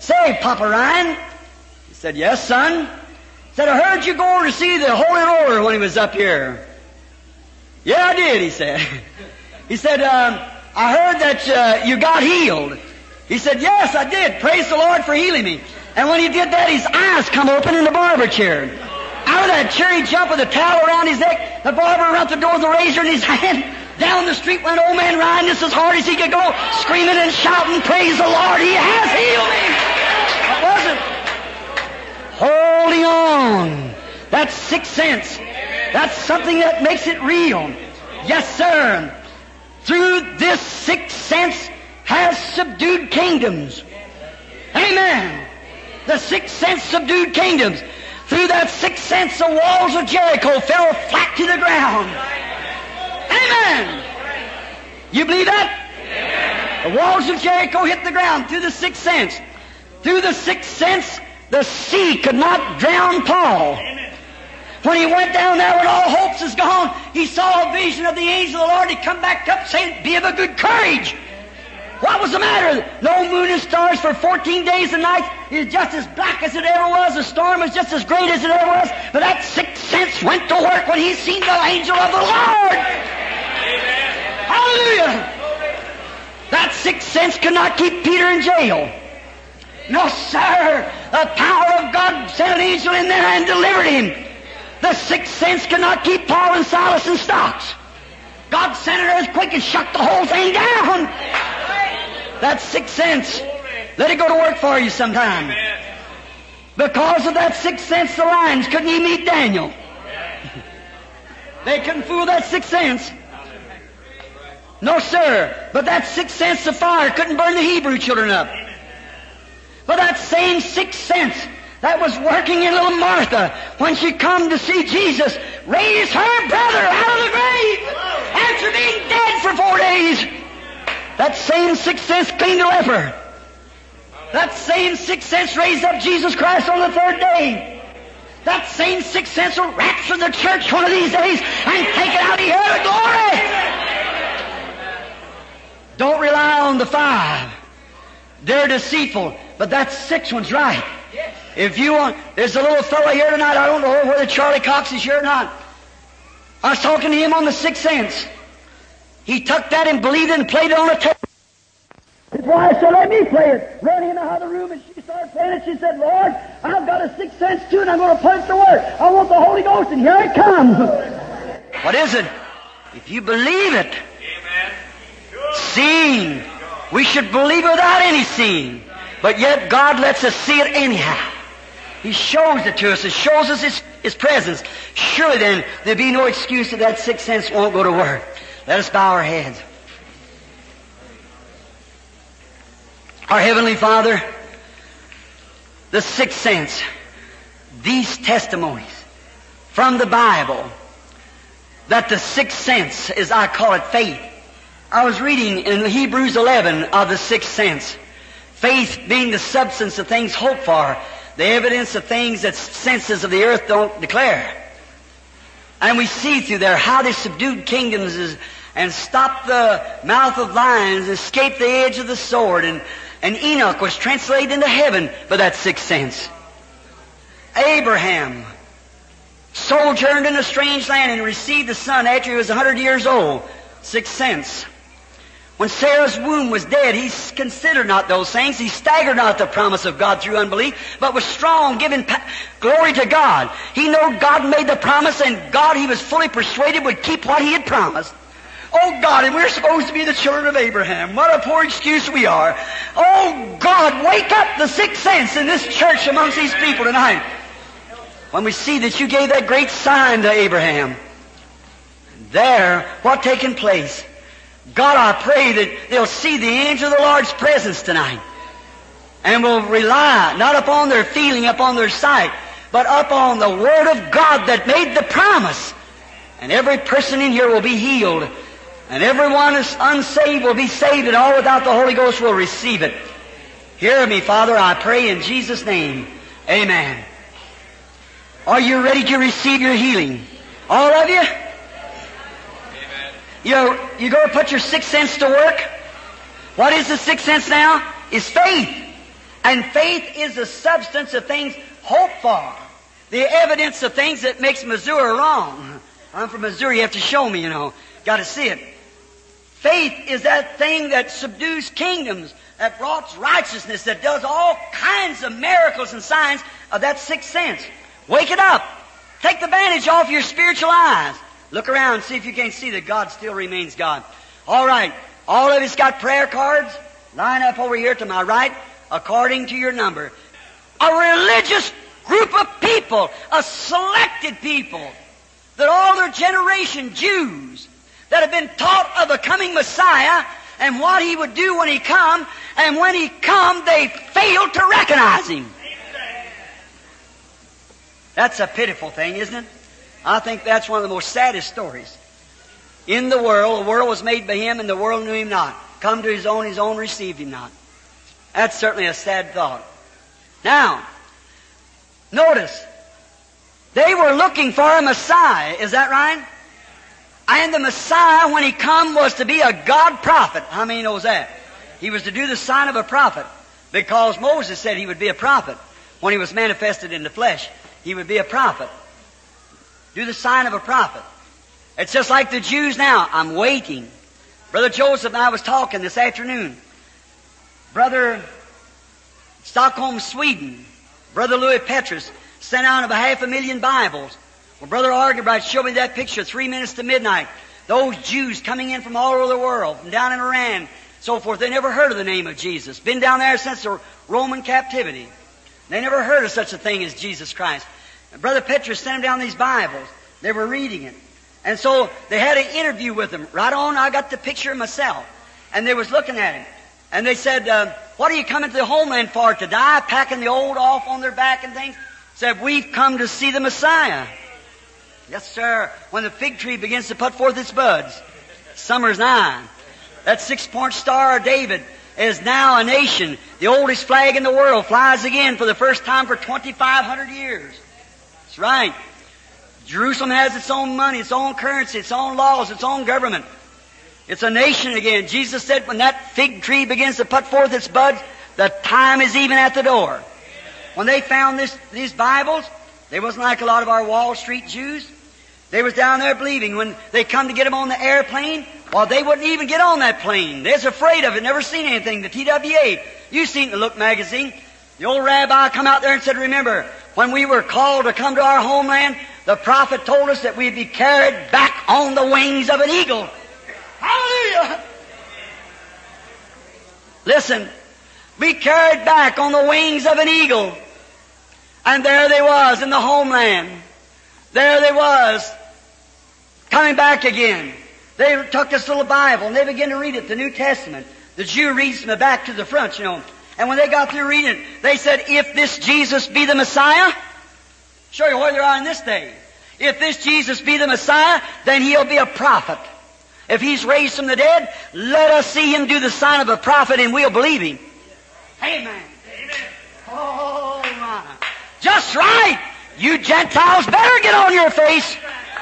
Say, Papa Ryan. He said, yes, son. He said, I heard you go to see the Holy Roller when he was up here. Yeah, I did, he said. He said, I heard that you got healed. He said, yes, I did. Praise the Lord for healing me. And when he did that, his eyes come open in the barber chair. Out of that chair, he jumped with a towel around his neck. The barber around the door with a razor in his hand. Down the street went old man Ryan just as hard as he could go, screaming and shouting, praise the Lord, he has healed me. What was it? Holding on. That's sixth sense. That's something that makes it real. Yes, sir. Through this sixth sense has subdued kingdoms. Amen. The sixth sense subdued kingdoms. Through that sixth sense, the walls of Jericho fell flat to the ground. Amen. You believe that? Amen. The walls of Jericho hit the ground through the sixth sense. Through the sixth sense, the sea could not drown Paul. Amen. When he went down there when all hopes is gone, he saw a vision of the angel of the Lord. He come back up saying, be of a good courage. What was the matter? No moon and stars for 14 days and nights. It's just as black as it ever was. The storm was just as great as it ever was. But that sixth sense went to work when he seen the angel of the Lord. Amen. Hallelujah. That sixth sense could not keep Peter in jail. No, sir. The power of God sent an angel in there and delivered him. The sixth sense could not keep Paul and Silas in stocks. God sent an earthquake and shut the whole thing down. That sixth sense. Let it go to work for you sometime. Because of that sixth sense, the lions couldn't even eat Daniel. They couldn't fool that sixth sense. No, sir. But that sixth sense of fire couldn't burn the Hebrew children up. But that same sixth sense that was working in little Martha when she come to see Jesus raise her brother out of the grave after being dead for 4 days. That same sixth sense cleaned the leper. That same sixth sense raised up Jesus Christ on the third day. That same sixth sense will rapture the church one of these days and take it out of here to glory. Don't rely on the five. They're deceitful, but that sixth one's right. If you want, there's a little fellow here tonight, I don't know whether Charlie Cox is here or not. I was talking to him on the sixth sense. He took that and believed it and played it on the tape. His wife said, let me play it. Ran him out of the room and she started playing it. She said, Lord, I've got a sixth sense too and I'm going to put it to work. I want the Holy Ghost and here it comes. What is it? If you believe it, amen. Seeing. We should believe without any seeing. But yet God lets us see it anyhow. He shows it to us. It shows us His presence. Surely then there'll be no excuse that that sixth sense won't go to work. Let us bow our heads. Our Heavenly Father, the sixth sense, these testimonies from the Bible, that the sixth sense is, I call it faith. I was reading in Hebrews 11 of the sixth sense. Faith being the substance of things hoped for, the evidence of things that senses of the earth don't declare. And we see through there how they subdued kingdoms and stopped the mouth of lions, escaped the edge of the sword, and Enoch was translated into heaven by that sixth sense. Abraham sojourned in a strange land and received a son after he was 100 years old. Sixth sense. When Sarah's womb was dead, he considered not those things. He staggered not the promise of God through unbelief, but was strong, giving glory to God. He knew God made the promise, and God, he was fully persuaded, would keep what he had promised. Oh God, and we're supposed to be the children of Abraham. What a poor excuse we are. Oh God, wake up the sixth sense in this church amongst these people tonight. When we see that you gave that great sign to Abraham, there, what taking place? God, I pray that they'll see the angel of the Lord's presence tonight and will rely not upon their feeling, upon their sight, but upon the Word of God that made the promise. And every person in here will be healed, and everyone that's unsaved will be saved, and all without the Holy Ghost will receive it. Hear me, Father, I pray in Jesus' name. Amen. Are you ready to receive your healing? All of you? You go to put your sixth sense to work. What is the sixth sense now? It's faith. And faith is the substance of things hoped for, the evidence of things that makes Missouri wrong. I'm from Missouri, you have to show me, Got to see it. Faith is that thing that subdues kingdoms, that brought righteousness, that does all kinds of miracles and signs of that sixth sense. Wake it up. Take the bandage off your spiritual eyes. Look around and see if you can't see that God still remains God. All right. All of us got prayer cards. Line up over here to my right, according to your number. A religious group of people, a selected people, that all their generation, Jews, that have been taught of the coming Messiah and what He would do when He come, and when He come, they failed to recognize Him. That's a pitiful thing, isn't it? I think that's one of the most saddest stories. In the world was made by Him, and the world knew Him not. Come to His own received Him not. That's certainly a sad thought. Now, notice, they were looking for a Messiah, is that right? And the Messiah, when He come, was to be a God prophet. How many knows that? He was to do the sign of a prophet, because Moses said he would be a prophet. When he was manifested in the flesh, he would be a prophet. Do the sign of a prophet. It's just like the Jews now. I'm waiting. Brother Joseph and I was talking this afternoon. Brother Stockholm, Sweden, Brother Louis Petrus sent out about 500,000 Bibles. Well, Brother Argenbright showed me that picture, 3 minutes to midnight. Those Jews coming in from all over the world, from down in Iran, so forth. They never heard of the name of Jesus. Been down there since the Roman captivity. They never heard of such a thing as Jesus Christ. And Brother Petrus sent them down these Bibles. They were reading it. And so they had an interview with him. Right on, I got the picture myself. And they was looking at him. And they said, what are you coming to the homeland for? To die? Packing the old off on their back and things? Said, we've come to see the Messiah. Yes, sir. When the fig tree begins to put forth its buds, summer's nigh. That 6-point star of David is now a nation. The oldest flag in the world flies again for the first time for 2,500 years. That's right. Jerusalem has its own money, its own currency, its own laws, its own government. It's a nation again. Jesus said when that fig tree begins to put forth its buds, the time is even at the door. When they found these Bibles, they wasn't like a lot of our Wall Street Jews. They was down there believing when they come to get them on the airplane, well, they wouldn't even get on that plane. They was afraid of it, never seen anything. The TWA, you seen the Look magazine. The old rabbi come out there and said, remember, when we were called to come to our homeland, the prophet told us that we'd be carried back on the wings of an eagle. Hallelujah! Listen, be carried back on the wings of an eagle. And there they was in the homeland. There they was, coming back again. They took this little Bible and they began to read it, the New Testament. The Jew reads from the back to the front, And when they got through reading it, they said, if this Jesus be the Messiah, show you where they are in this day. If this Jesus be the Messiah, then He'll be a prophet. If He's raised from the dead, let us see Him do the sign of a prophet and we'll believe Him. Amen. Amen. Oh, my. Just right. You Gentiles better get on your face.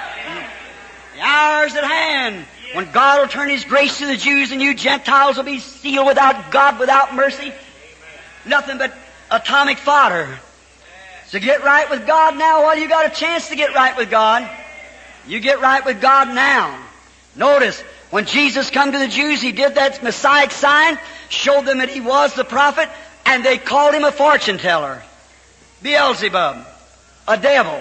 The hour's at hand when God will turn His grace to the Jews and you Gentiles will be sealed without God, without mercy. Nothing but atomic fodder. So get right with God now while you got a chance to get right with God. You get right with God now. Notice, when Jesus come to the Jews, He did that Messiah sign, showed them that He was the prophet, and they called Him a fortune teller. Beelzebub. A devil.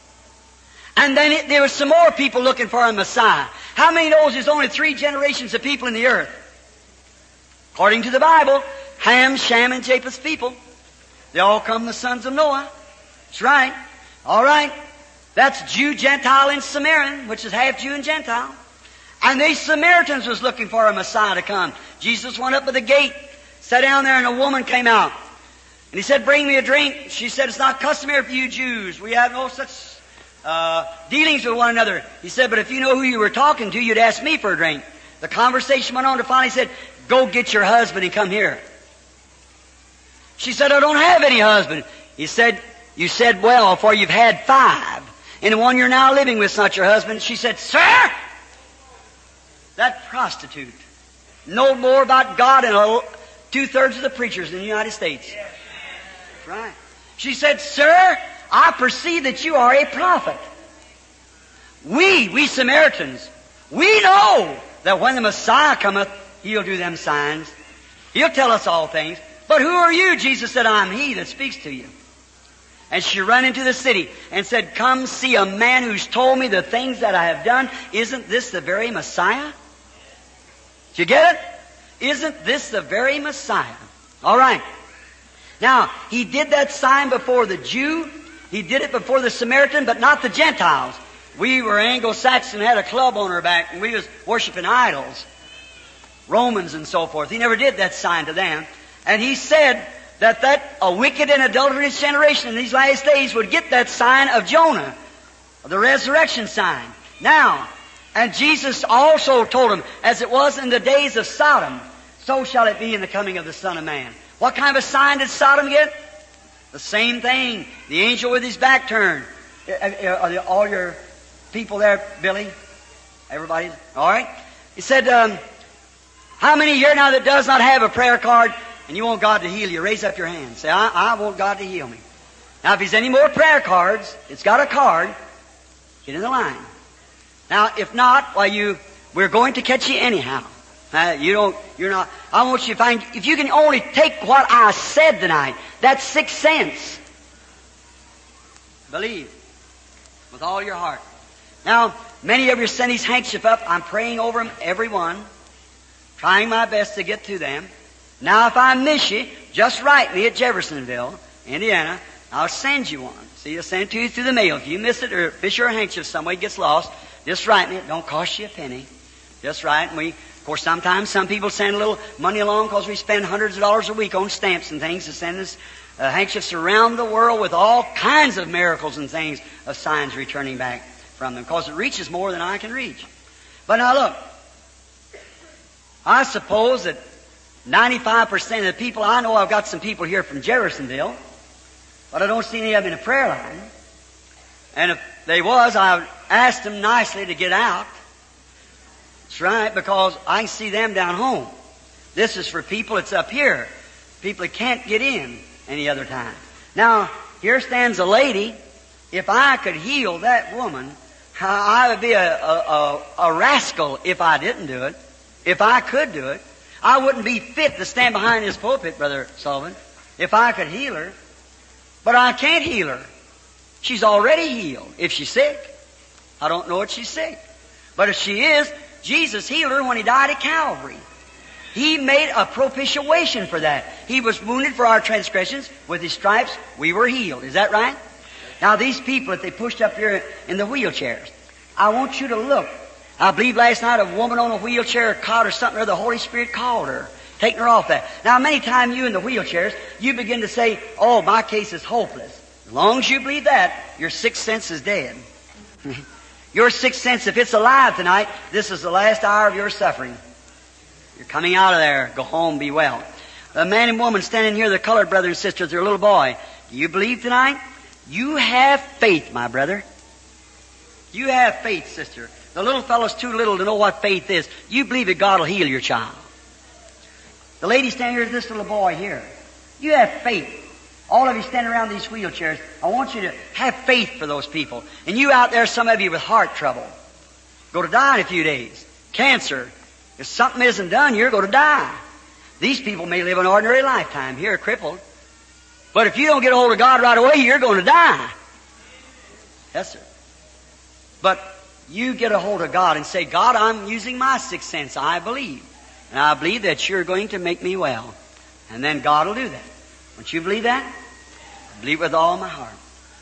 And then there was some more people looking for a Messiah. How many knows there's only 3 generations of people in the earth? According to the Bible, Ham, Shem, and Japheth's people. They all come the sons of Noah. That's right. All right. That's Jew, Gentile, and Samaritan, which is half Jew and Gentile. And these Samaritans was looking for a Messiah to come. Jesus went up to the gate, sat down there, and a woman came out. And He said, bring me a drink. She said, it's not customary for you Jews. We have no such dealings with one another. He said, but if you know who you were talking to, you'd ask me for a drink. The conversation went on to finally said, go get your husband and come here. She said, I don't have any husband. He said, you said, well, for you've had 5. And the one you're now living with is not your husband. She said, sir, that prostitute know more about God than 2/3 of the preachers in the United States. Right. She said, Sir, I perceive that you are a prophet. We Samaritans, we know that when the Messiah cometh, He'll do them signs. He'll tell us all things. But who are you? Jesus said, I'm He that speaks to you. And she ran into the city and said, Come see a man who's told me the things that I have done. Isn't this the very Messiah? Did you get it? Isn't this the very Messiah? All right. Now, He did that sign before the Jew. He did it before the Samaritan, but not the Gentiles. We were Anglo-Saxon, had a club on our back, and we was worshiping idols. Romans and so forth. He never did that sign to them. And He said that a wicked and adulterous generation in these last days would get that sign of Jonah, the resurrection sign. Now, and Jesus also told him, as it was in the days of Sodom, so shall it be in the coming of the Son of Man. What kind of a sign did Sodom get? The same thing. The angel with his back turned. Are all your people there, Billy? Everybody? All right. He said, how many here now that does not have a prayer card and you want God to heal you? Raise up your hand. Say, I want God to heal me. Now, if there's any more prayer cards, it's got a card. Get in the line. Now, if not, we're going to catch you anyhow. You're not. I want you to find, if you can only take what I said tonight, that's 6 cents. Believe with all your heart. Now, many of you send these handkerchiefs up. I'm praying over them, every one, trying my best to get to them. Now, if I miss you, just write me at Jeffersonville, Indiana. I'll send you one. See, I'll send it to you through the mail. If you miss it or miss your handkerchief somewhere, it gets lost, just write me. It don't cost you a penny. Just write. And of course, sometimes some people send a little money along because we spend hundreds of dollars a week on stamps and things to send us handkerchiefs around the world with all kinds of miracles and things of signs returning back from them, because it reaches more than I can reach. But now look, I suppose that 95% of the people, I know I've got some people here from Jeffersonville, but I don't see any of them in a prayer line. And if they was, I asked them nicely to get out. That's right, because I can see them down home. This is for people that's up here. People that can't get in any other time. Now, here stands a lady. If I could heal that woman, I would be a rascal if I didn't do it. If I could do it. I wouldn't be fit to stand behind this pulpit, Brother Sullivan, if I could heal her. But I can't heal her. She's already healed. If she's sick, I don't know if she's sick. But if she is, Jesus healed her when He died at Calvary. He made a propitiation for that. He was wounded for our transgressions. With His stripes, we were healed. Is that right? Now, these people that they pushed up here in the wheelchairs, I want you to look. I believe last night a woman on a wheelchair, cot or something, or the Holy Spirit called her, taking her off that. Now, many times you in the wheelchairs, you begin to say, oh, my case is hopeless. As long as you believe that, your 6th sense is dead. Your 6th sense, if it's alive tonight, this is the last hour of your suffering. You're coming out of there. Go home, be well. The man and woman standing here, the colored brother and sister, their little boy. Do you believe tonight? You have faith, my brother. You have faith, sister. The little fellow's too little to know what faith is. You believe that God will heal your child. The lady standing here is this little boy here. You have faith. All of you standing around these wheelchairs, I want you to have faith for those people. And you out there, some of you with heart trouble, go to die in a few days. Cancer. If something isn't done, you're going to die. These people may live an ordinary lifetime here, crippled. But if you don't get a hold of God right away, you're going to die. Yes, sir. But you get a hold of God and say, God, I'm using my 6th sense. I believe. And I believe that you're going to make me well. And then God will do that. Don't you believe that? I believe with all my heart.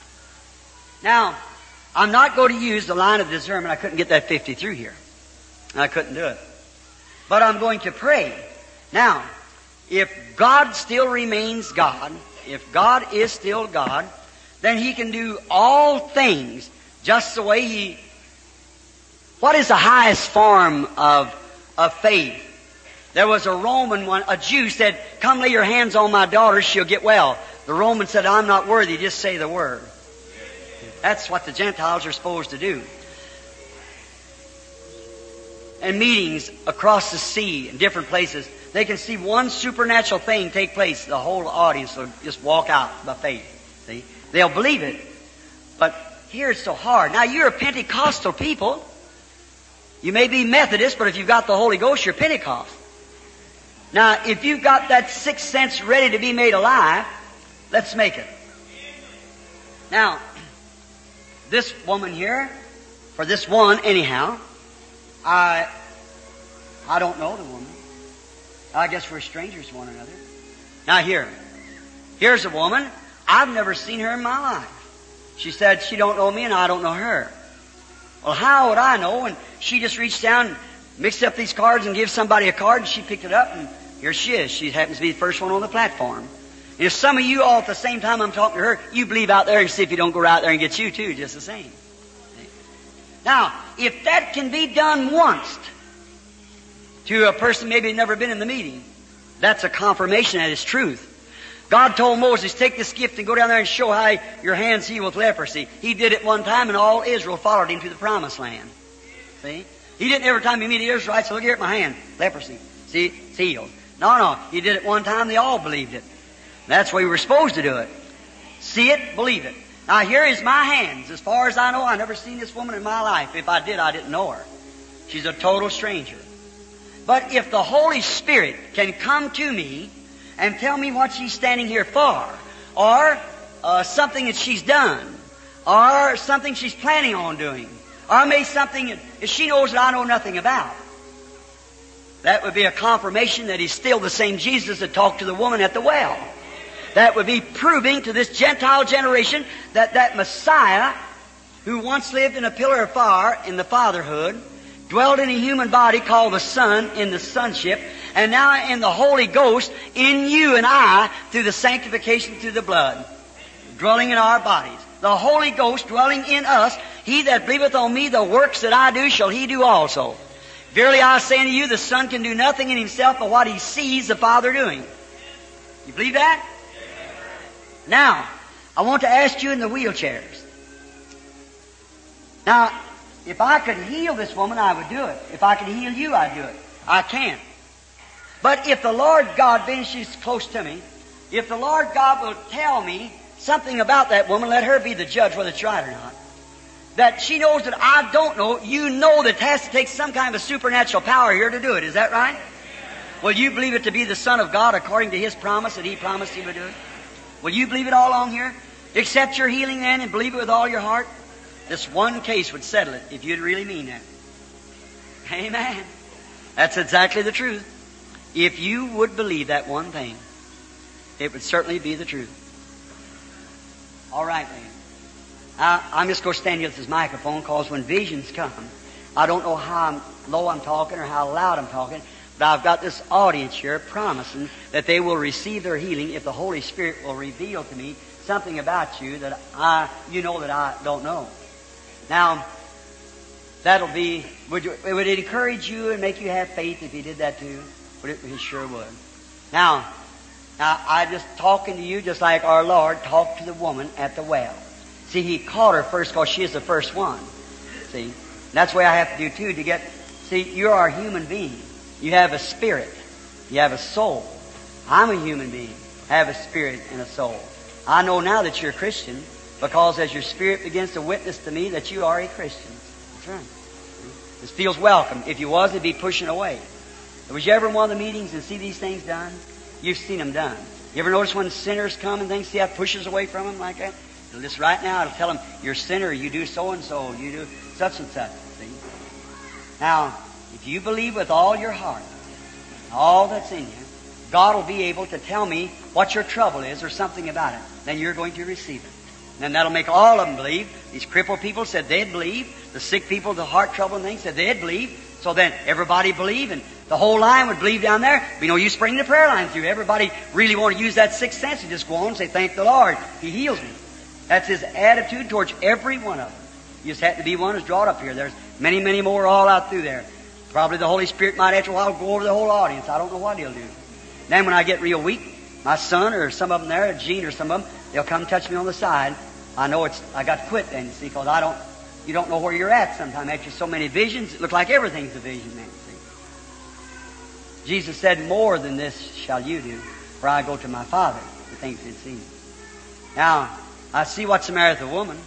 Now, I'm not going to use the line of discernment. I couldn't get that 50 through here. I couldn't do it. But I'm going to pray. Now, if God still remains God, if God is still God, then He can do all things just the way He... What is the highest form of faith? There was a Roman one, a Jew said, come lay your hands on my daughter, she'll get well. The Roman said, I'm not worthy, just say the word. That's what the Gentiles are supposed to do. And meetings across the sea in different places, they can see one supernatural thing take place. The whole audience will just walk out by faith. See? They'll believe it. But here it's so hard. Now, you're a Pentecostal people. You may be Methodist, but if you've got the Holy Ghost, you're Pentecost. Now, if you've got that sixth sense ready to be made alive, let's make it. Now, this woman here, for this one anyhow, I don't know the woman. I guess we're strangers to one another. Now here's a woman. I've never seen her in my life. She said she don't know me and I don't know her. Well, how would I know? And she just reached down and mixed up these cards and gave somebody a card, and she picked it up, and here she is. She happens to be the first one on the platform. And if some of you all at the same time I'm talking to her, you believe out there and see if you don't go out there and get you too, just the same. Now, if that can be done once to a person maybe never been in the meeting, that's a confirmation that it's truth. God told Moses, take this gift and go down there and show how your hands heal with leprosy. He did it one time and all Israel followed him to the promised land. See? He didn't every time he met the Israelites say, look here at my hand, leprosy. See, it's healed. No, he did it one time, they all believed it. That's why we were supposed to do it. See it, believe it. Now here is my hands. As far as I know, I've never seen this woman in my life. If I did, I didn't know her. She's a total stranger. But if the Holy Spirit can come to me and tell me what she's standing here for, or something that she's done, or something she's planning on doing, or maybe something that she knows that I know nothing about, that would be a confirmation that He's still the same Jesus that talked to the woman at the well. That would be proving to this Gentile generation that that Messiah, who once lived in a pillar of fire in the fatherhood, dwelt in a human body called the Son in the sonship, and now in the Holy Ghost in you and I through the sanctification through the blood, dwelling in our bodies. The Holy Ghost dwelling in us. He that believeth on me, the works that I do shall he do also. Verily I say unto you, the Son can do nothing in himself but what he sees the Father doing. You believe that? Now, I want to ask you in the wheelchairs. Now, if I could heal this woman, I would do it. If I could heal you, I'd do it. I can't. But if the Lord God, being she's close to me, if the Lord God will tell me something about that woman, let her be the judge whether it's right or not. That she knows that I don't know, you know that it has to take some kind of a supernatural power here to do it. Is that right? Will you believe it to be the Son of God according to His promise that He promised He would do it? Will you believe it all along here? Accept your healing then and believe it with all your heart? This one case would settle it if you'd really mean that. Amen. That's exactly the truth. If you would believe that one thing, it would certainly be the truth. All right, then. I'm just going to stand here with this microphone because when visions come, I don't know how low I'm talking or how loud I'm talking, but I've got this audience here promising that they will receive their healing if the Holy Spirit will reveal to me something about you that you know that I don't know. Now, it would encourage you and make you have faith if He did that too? He sure would. Now, I'm just talking to you just like our Lord talked to the woman at the well. See, He caught her first because she is the first one. See? That's the way I have to do too see, you are a human being. You have a spirit. You have a soul. I'm a human being. I have a spirit and a soul. I know now that you're a Christian because as your spirit begins to witness to me that you are a Christian. That's right. This feels welcome. If you was, it'd be pushing away. Was you ever in one of the meetings and see these things done? You've seen them done. You ever notice when sinners come and things, see how it pushes away from them like that? Just right now, it'll tell them, you're a sinner, you do so-and-so, you do such and such. See? Now, if you believe with all your heart, all that's in you, God will be able to tell me what your trouble is or something about it. Then you're going to receive it. And that'll make all of them believe. These crippled people said they'd believe. The sick people, the heart trouble and things, said they'd believe. So then everybody believe, and the whole line would believe down there. Be no use bringing the prayer line through. Everybody really want to use that sixth sense and just go on and say, thank the Lord, He heals me. That's His attitude towards every one of them. You just have to be one who's drawn up here. There's many, many more all out through there. Probably the Holy Spirit might after a while go over the whole audience. I don't know what He'll do. Then when I get real weak, my son or some of them there, Gene or some of them, they'll come touch me on the side. I know I got to quit then, you see, because you don't know where you're at sometimes. After so many visions, it looks like everything's a vision then, see. Jesus said, more than this shall you do, for I go to my Father, the things you've seen. Now, I see what's the matter with the woman.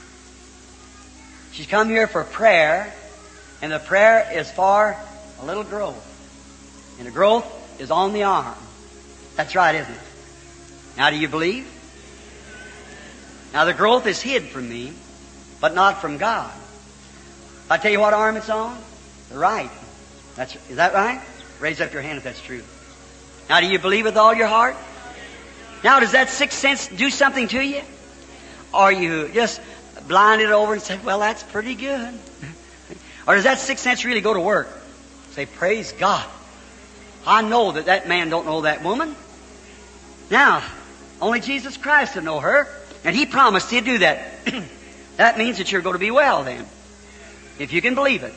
She's come here for prayer, and the prayer is for a little growth. And the growth is on the arm. That's right, isn't it? Now, do you believe? Now, the growth is hid from me, but not from God. If I tell you what arm it's on, the right. Is that right? Raise up your hand if that's true. Now, do you believe with all your heart? Now, does that sixth sense do something to you? Or you just blinded over and said, well, that's pretty good? Or does that sixth sense really go to work? Say, praise God. I know that man don't know that woman. Now, only Jesus Christ will know her. And He promised He'd do that. That means that you're going to be well then. If you can believe it.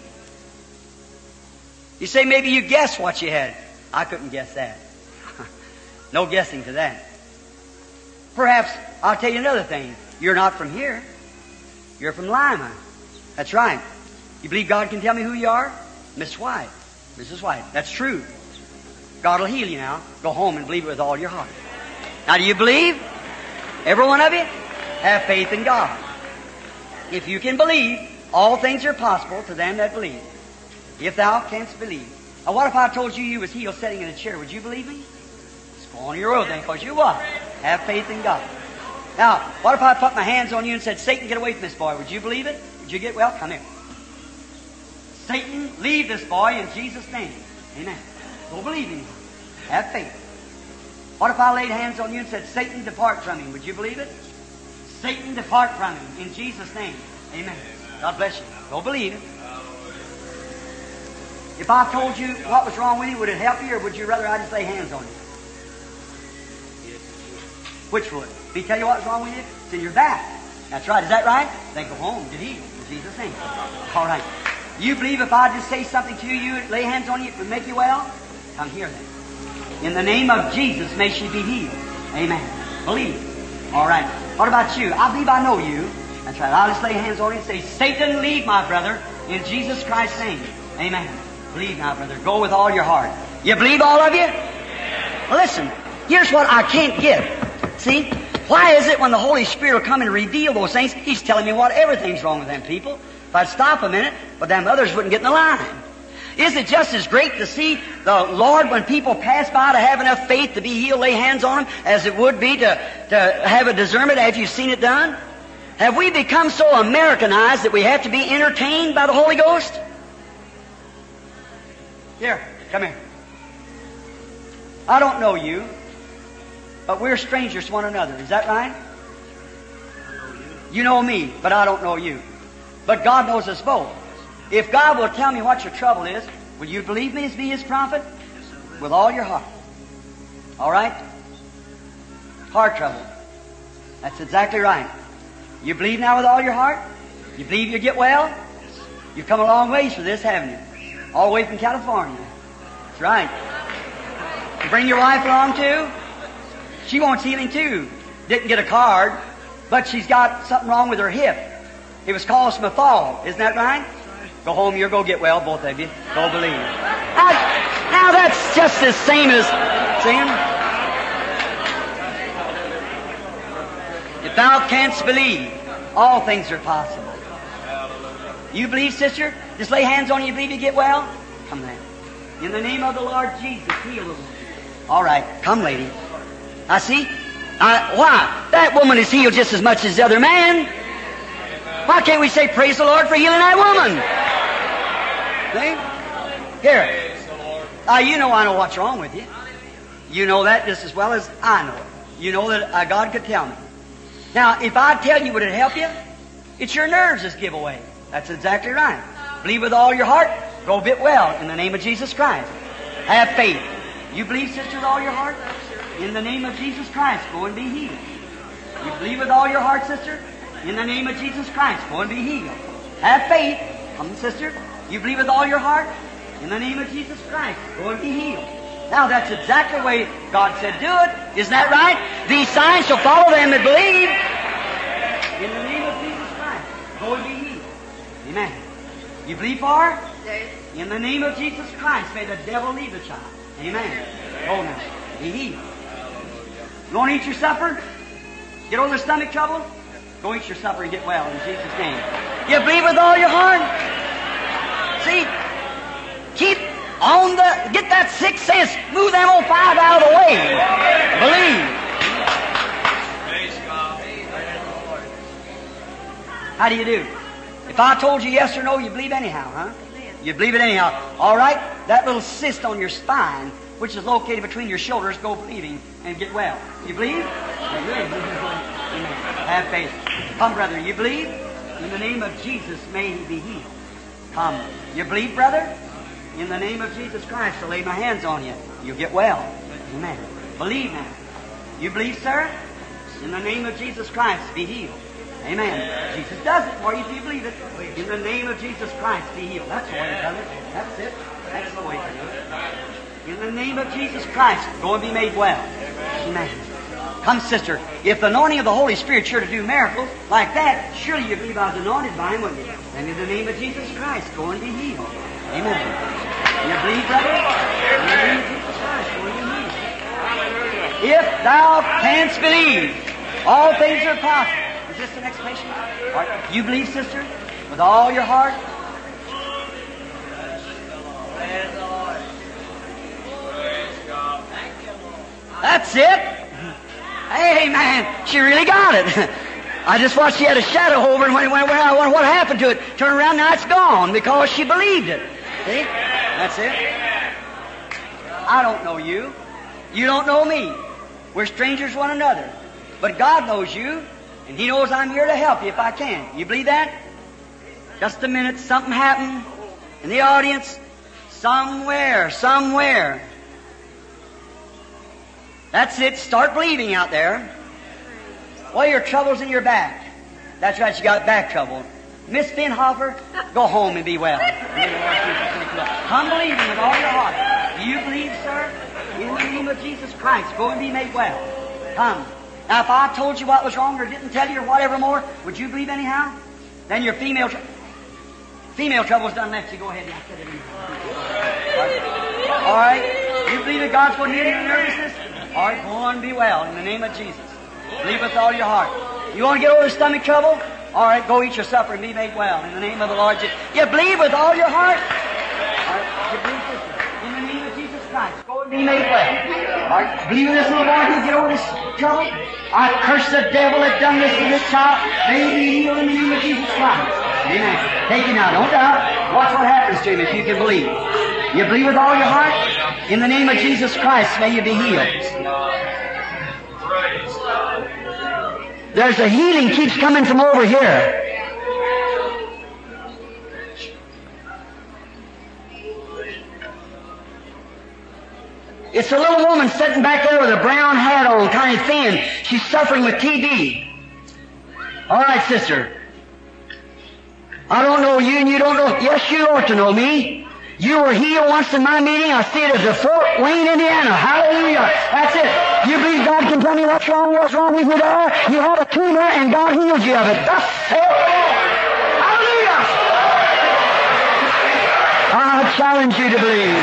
You say maybe you guessed what you had. I couldn't guess that. No guessing to that. Perhaps I'll tell you another thing. You're not from here. You're from Lima. That's right. You believe God can tell me who you are? Miss White. Mrs. White. That's true. God will heal you now. Go home and believe it with all your heart. Now, do you believe? Every one of you? Have faith in God. If you can believe, all things are possible to them that believe. If thou canst believe. Now, what if I told you you was healed sitting in a chair? Would you believe me? Just go on your road then, because you what? Have faith in God. Now, what if I put my hands on you and said, Satan, get away from this boy? Would you believe it? Would you get well? Come here. Satan, leave this boy in Jesus' name. Amen. Go believe Him. Have faith. What if I laid hands on you and said, Satan, depart from him? Would you believe it? Satan, depart from him in Jesus' name. Amen. God bless you. Go believe it. If I told you what was wrong with you, would it help you, or would you rather I just lay hands on you? Which would? If He tell you what's wrong with you, it's in your back. That's right. Is that right? Then go home. Get healed in Jesus' name. All right. You believe if I just say something to you, lay hands on you, it would make you well? Come here then. In the name of Jesus, may she be healed. Amen. Believe it. All right. What about you? I believe I know you. That's right. I'll just lay hands on you and say, Satan, leave my brother in Jesus Christ's name. Amen. Believe now, brother. Go with all your heart. You believe, all of you? Well, listen. Here's what I can't get. See? Why is it when the Holy Spirit will come and reveal those things, He's telling me what everything's wrong with them people? If I'd stop a minute, but them others wouldn't get in the line. Isn't it just as great to see the Lord when people pass by to have enough faith to be healed, lay hands on them, as it would be to have a discernment after you've seen it done? Have we become so Americanized that we have to be entertained by the Holy Ghost? Here, come here. I don't know you, but we're strangers to one another. Is that right? You know me, but I don't know you. But God knows us both. If God will tell me what your trouble is, will you believe me as be His prophet? With all your heart. All right? Heart trouble. That's exactly right. You believe now with all your heart? You believe you get well? You've come a long ways for this, haven't you? All the way from California. That's right. You bring your wife along too? She wants healing too. Didn't get a card, but she's got something wrong with her hip. It was called Smithal. Isn't that right? Go home, you'll go get well, both of you. Go believe. Now that's just the same as saying, if thou canst believe, all things are possible. You believe, sister? Just lay hands on you, believe you get well? Come then. In the name of the Lord Jesus, heal them. All right, come, lady. I see. Why? That woman is healed just as much as the other man. Why can't we say, praise the Lord for healing that woman? See? Here. You know I know what's wrong with you. You know that just as well as I know it. You know that God could tell me. Now, if I tell you, would it help you? It's your nerves that give away. That's exactly right. Believe with all your heart. Go get well in the name of Jesus Christ. Have faith. You believe, sister, with all your heart? In the name of Jesus Christ, go and be healed. You believe with all your heart, sister? In the name of Jesus Christ, go and be healed. Have faith. Come, sister. You believe with all your heart? In the name of Jesus Christ, go and be healed. Now, that's exactly the way God said do it. Isn't that right? These signs shall follow them that believe. In the name of Jesus Christ, go and be healed. Amen. You believe for her? In the name of Jesus Christ, may the devil leave the child. Amen. Oh, now, be healed. You want to eat your supper? Get over the stomach trouble? Go eat your supper and get well in Jesus' name. You believe with all your heart? See? Keep on get that sixth sense. Move them old five out of the way. Believe. How do you do? If I told you yes or no, you believe anyhow, huh? You believe it anyhow. All right? That little cyst on your spine, which is located between your shoulders, go believing and get well. You believe? Have faith. Come, brother, you believe? In the name of Jesus, may he be healed. Come. You believe, brother? In the name of Jesus Christ, I'll lay my hands on you. You'll get well. Amen. Believe now. You believe, sir? In the name of Jesus Christ, be healed. Amen. Jesus does it for you if you believe it. In the name of Jesus Christ, be healed. That's the way to do it. That's it. That's the way to do it. In the name of Jesus Christ, go and be made well. Amen. Come, sister. If the anointing of the Holy Spirit sure to do miracles like that, surely you believe I was anointed by Him, wouldn't you? And in the name of Jesus Christ, go and be healed. Amen. You believe, brother? In the name of Jesus Christ, go and be healed. If thou canst believe, all things are possible. Is this the next patient? All right. You believe, sister, with all your heart? That's it. Amen. She really got it. I just watched she had a shadow over and when it went, I wonder what happened to it. Turn around, now it's gone because she believed it. See? That's it. I don't know you. You don't know me. We're strangers one another. But God knows you, and He knows I'm here to help you if I can. You believe that? Just a minute, something happened in the audience. Somewhere. That's it. Start believing out there. Well, your trouble's in your back. That's right, you got back trouble. Miss Finhofer, go home and be well. Come believing with all your heart. Do you believe, sir? In the name of Jesus Christ, go and be made well. Come. Now, if I told you what was wrong or didn't tell you or whatever more, would you believe anyhow? Then your female trouble's done left you. Go ahead and set it in. All right. You believe that God's going to heal your nervousness? All right, go on and be well in the name of Jesus. Believe with all your heart. You want to get over the stomach trouble? All right, go eat your supper and be made well in the name of the Lord Jesus. You believe with all your heart? All right, you believe this in the name of Jesus Christ. Go and be made well. All right, believe in this little boy who get over this trouble? I curse the devil that done this to this child. May he be healed in the name of Jesus Christ. Amen. Take him now. Don't doubt. Watch what happens to him if you can believe. You believe with all your heart? In the name of Jesus Christ, may you be healed. There's a healing keeps coming from over here. It's a little woman sitting back there with a brown hat on, kind of thin. She's suffering with TB. All right, sister. I don't know you and you don't know. Yes, you ought to know me. You were healed once in my meeting. I see it as a Fort Wayne, Indiana. Hallelujah. That's it. You believe God can tell me what's wrong with you there? You have a tumor and God heals you of it. Thus saith the Lord. Hallelujah. I challenge you to believe.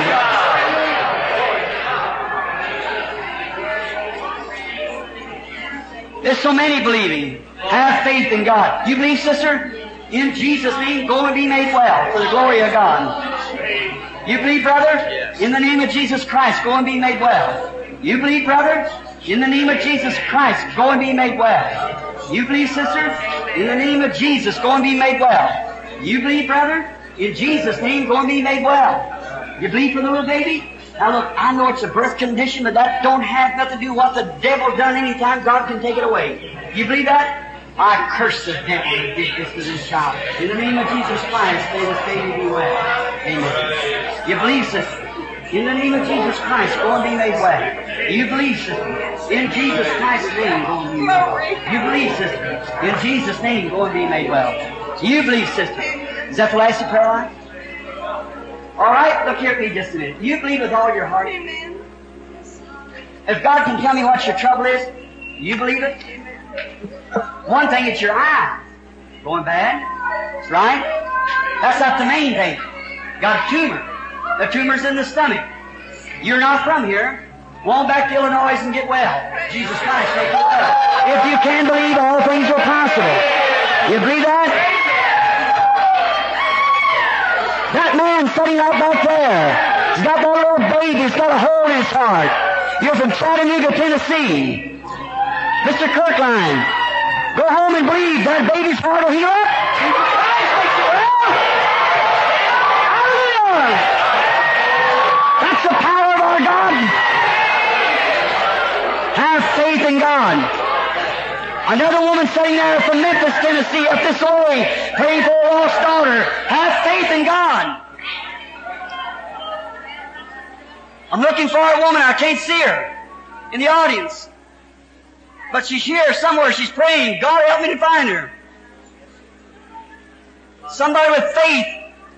There's so many believing. Have faith in God. You believe, sister? In Jesus' name, go and be made well for the glory of God. You believe, brother? Yes. In the name of Jesus Christ, go and be made well. You believe, brother? In the name of Jesus Christ, go and be made well. You believe, sister? In the name of Jesus, go and be made well. You believe, brother? In Jesus' name, go and be made well. You believe for the little baby? Now look, I know it's a birth condition, but that don't have nothing to do with what the devil done any time. God can take it away. You believe that? I curse the devil that did this to this child. In the name of Jesus Christ, may this baby be well. Amen. You believe, sister? In the name of Jesus Christ, go and be made well. You believe, sister? In Jesus Christ's name, go and be made well. You believe, sister? In Jesus' name, go and be made well. You believe, sister? Is that the last prayer line? All right, look here at me just a minute. You believe with all your heart? Amen. If God can tell me what your trouble is, you believe it? One thing, it's your eye going bad. That's right. That's not the main thing. Got a tumor. The tumor's in the stomach. You're not from here. Go on back to Illinois and get well. Jesus Christ, make you well. If you can believe, all things are possible. You believe that? That man sitting out back there, he's got that little baby, he's got a hole in his heart. You're from Chattanooga, Tennessee. Mr. Kirkline, go home and believe that baby's heart will heal up. Hallelujah! That's the power of our God. Have faith in God. Another woman sitting there from Memphis, Tennessee, up this way, praying for a lost daughter. Have faith in God. I'm looking for a woman. I can't see her in the audience. But she's here somewhere. She's praying. God help me to find her. Somebody with faith.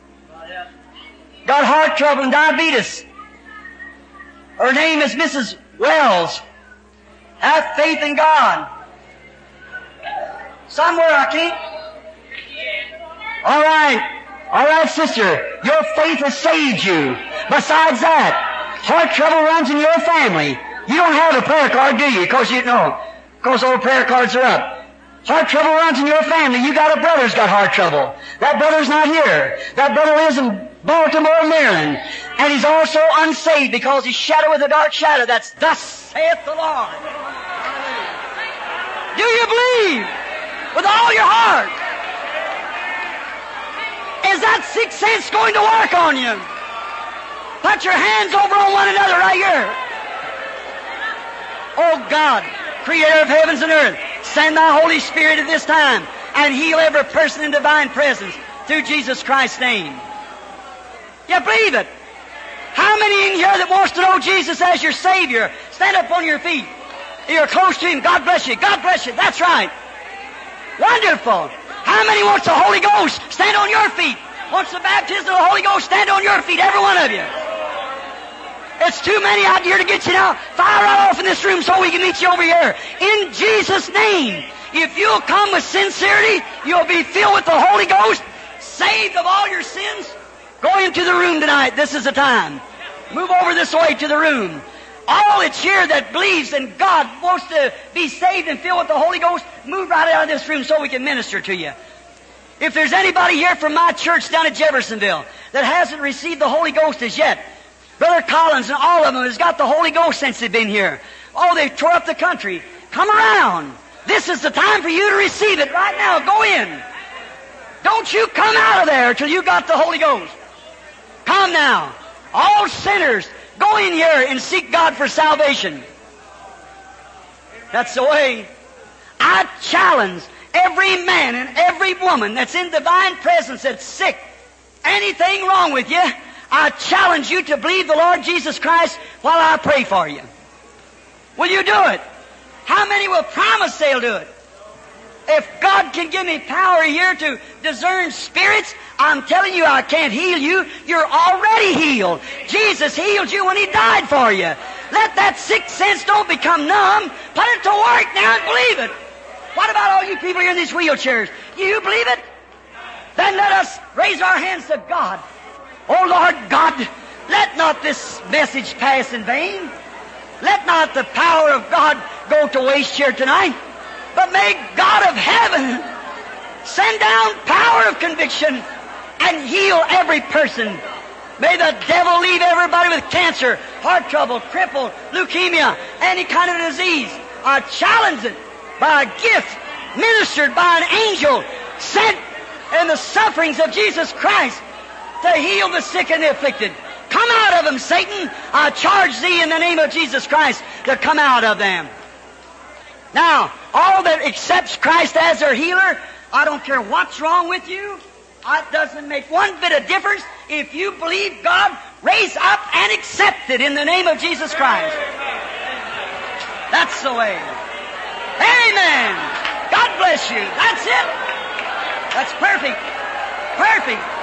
Got heart trouble and diabetes. Her name is Mrs. Wells. Have faith in God. Somewhere I can't. All right, sister. Your faith has saved you. Besides that, heart trouble runs in your family. You don't have a prayer card, do you? Because all prayer cards are up. Heart trouble runs in your family. You got a brother's got heart trouble. That brother's not here. That brother lives in Baltimore, Maryland. And he's also unsaved because he's shadowed with a dark shadow. That's thus saith the Lord. Do you believe with all your heart? Is that sixth sense going to work on you? Put your hands over on one another right here. Oh God, Creator of heavens and earth, send Thy Holy Spirit at this time and heal every person in divine presence through Jesus Christ's name. You believe it? How many in here that wants to know Jesus as your Savior? Stand up on your feet. You're close to Him. God bless you. God bless you. That's right. Wonderful. How many wants the Holy Ghost? Stand on your feet. Wants the baptism of the Holy Ghost? Stand on your feet, every one of you. It's too many out here to get you now. Fire right off in this room so we can meet you over here. In Jesus' name. If you'll come with sincerity, you'll be filled with the Holy Ghost, saved of all your sins. Go into the room tonight. This is the time. Move over this way to the room. All that's here that believes in God, wants to be saved and filled with the Holy Ghost, move right out of this room so we can minister to you. If there's anybody here from my church down at Jeffersonville that hasn't received the Holy Ghost as yet, Brother Collins and all of them has got the Holy Ghost since they've been here. Oh, they've tore up the country. Come around. This is the time for you to receive it right now. Go in. Don't you come out of there till you got the Holy Ghost. Come now. All sinners, go in here and seek God for salvation. That's the way. I challenge every man and every woman that's in divine presence that's sick, anything wrong with you, I challenge you to believe the Lord Jesus Christ while I pray for you. Will you do it? How many will promise they'll do it? If God can give me power here to discern spirits, I'm telling you I can't heal you. You're already healed. Jesus healed you when He died for you. Let that sixth sense don't become numb. Put it to work now and believe it. What about all you people here in these wheelchairs? Do you believe it? Then let us raise our hands to God. Oh Lord God, let not this message pass in vain. Let not the power of God go to waste here tonight. But may God of heaven send down power of conviction and heal every person. May the devil leave everybody with cancer, heart trouble, crippled, leukemia, any kind of disease. I challenge it by a gift ministered by an angel sent in the sufferings of Jesus Christ to heal the sick and the afflicted. Come out of them, Satan. I charge thee in the name of Jesus Christ to come out of them. Now, all that accepts Christ as their healer, I don't care what's wrong with you. It doesn't make one bit of difference. If you believe God, raise up and accept it in the name of Jesus Christ. That's the way. Amen. God bless you. That's it. That's perfect. Perfect.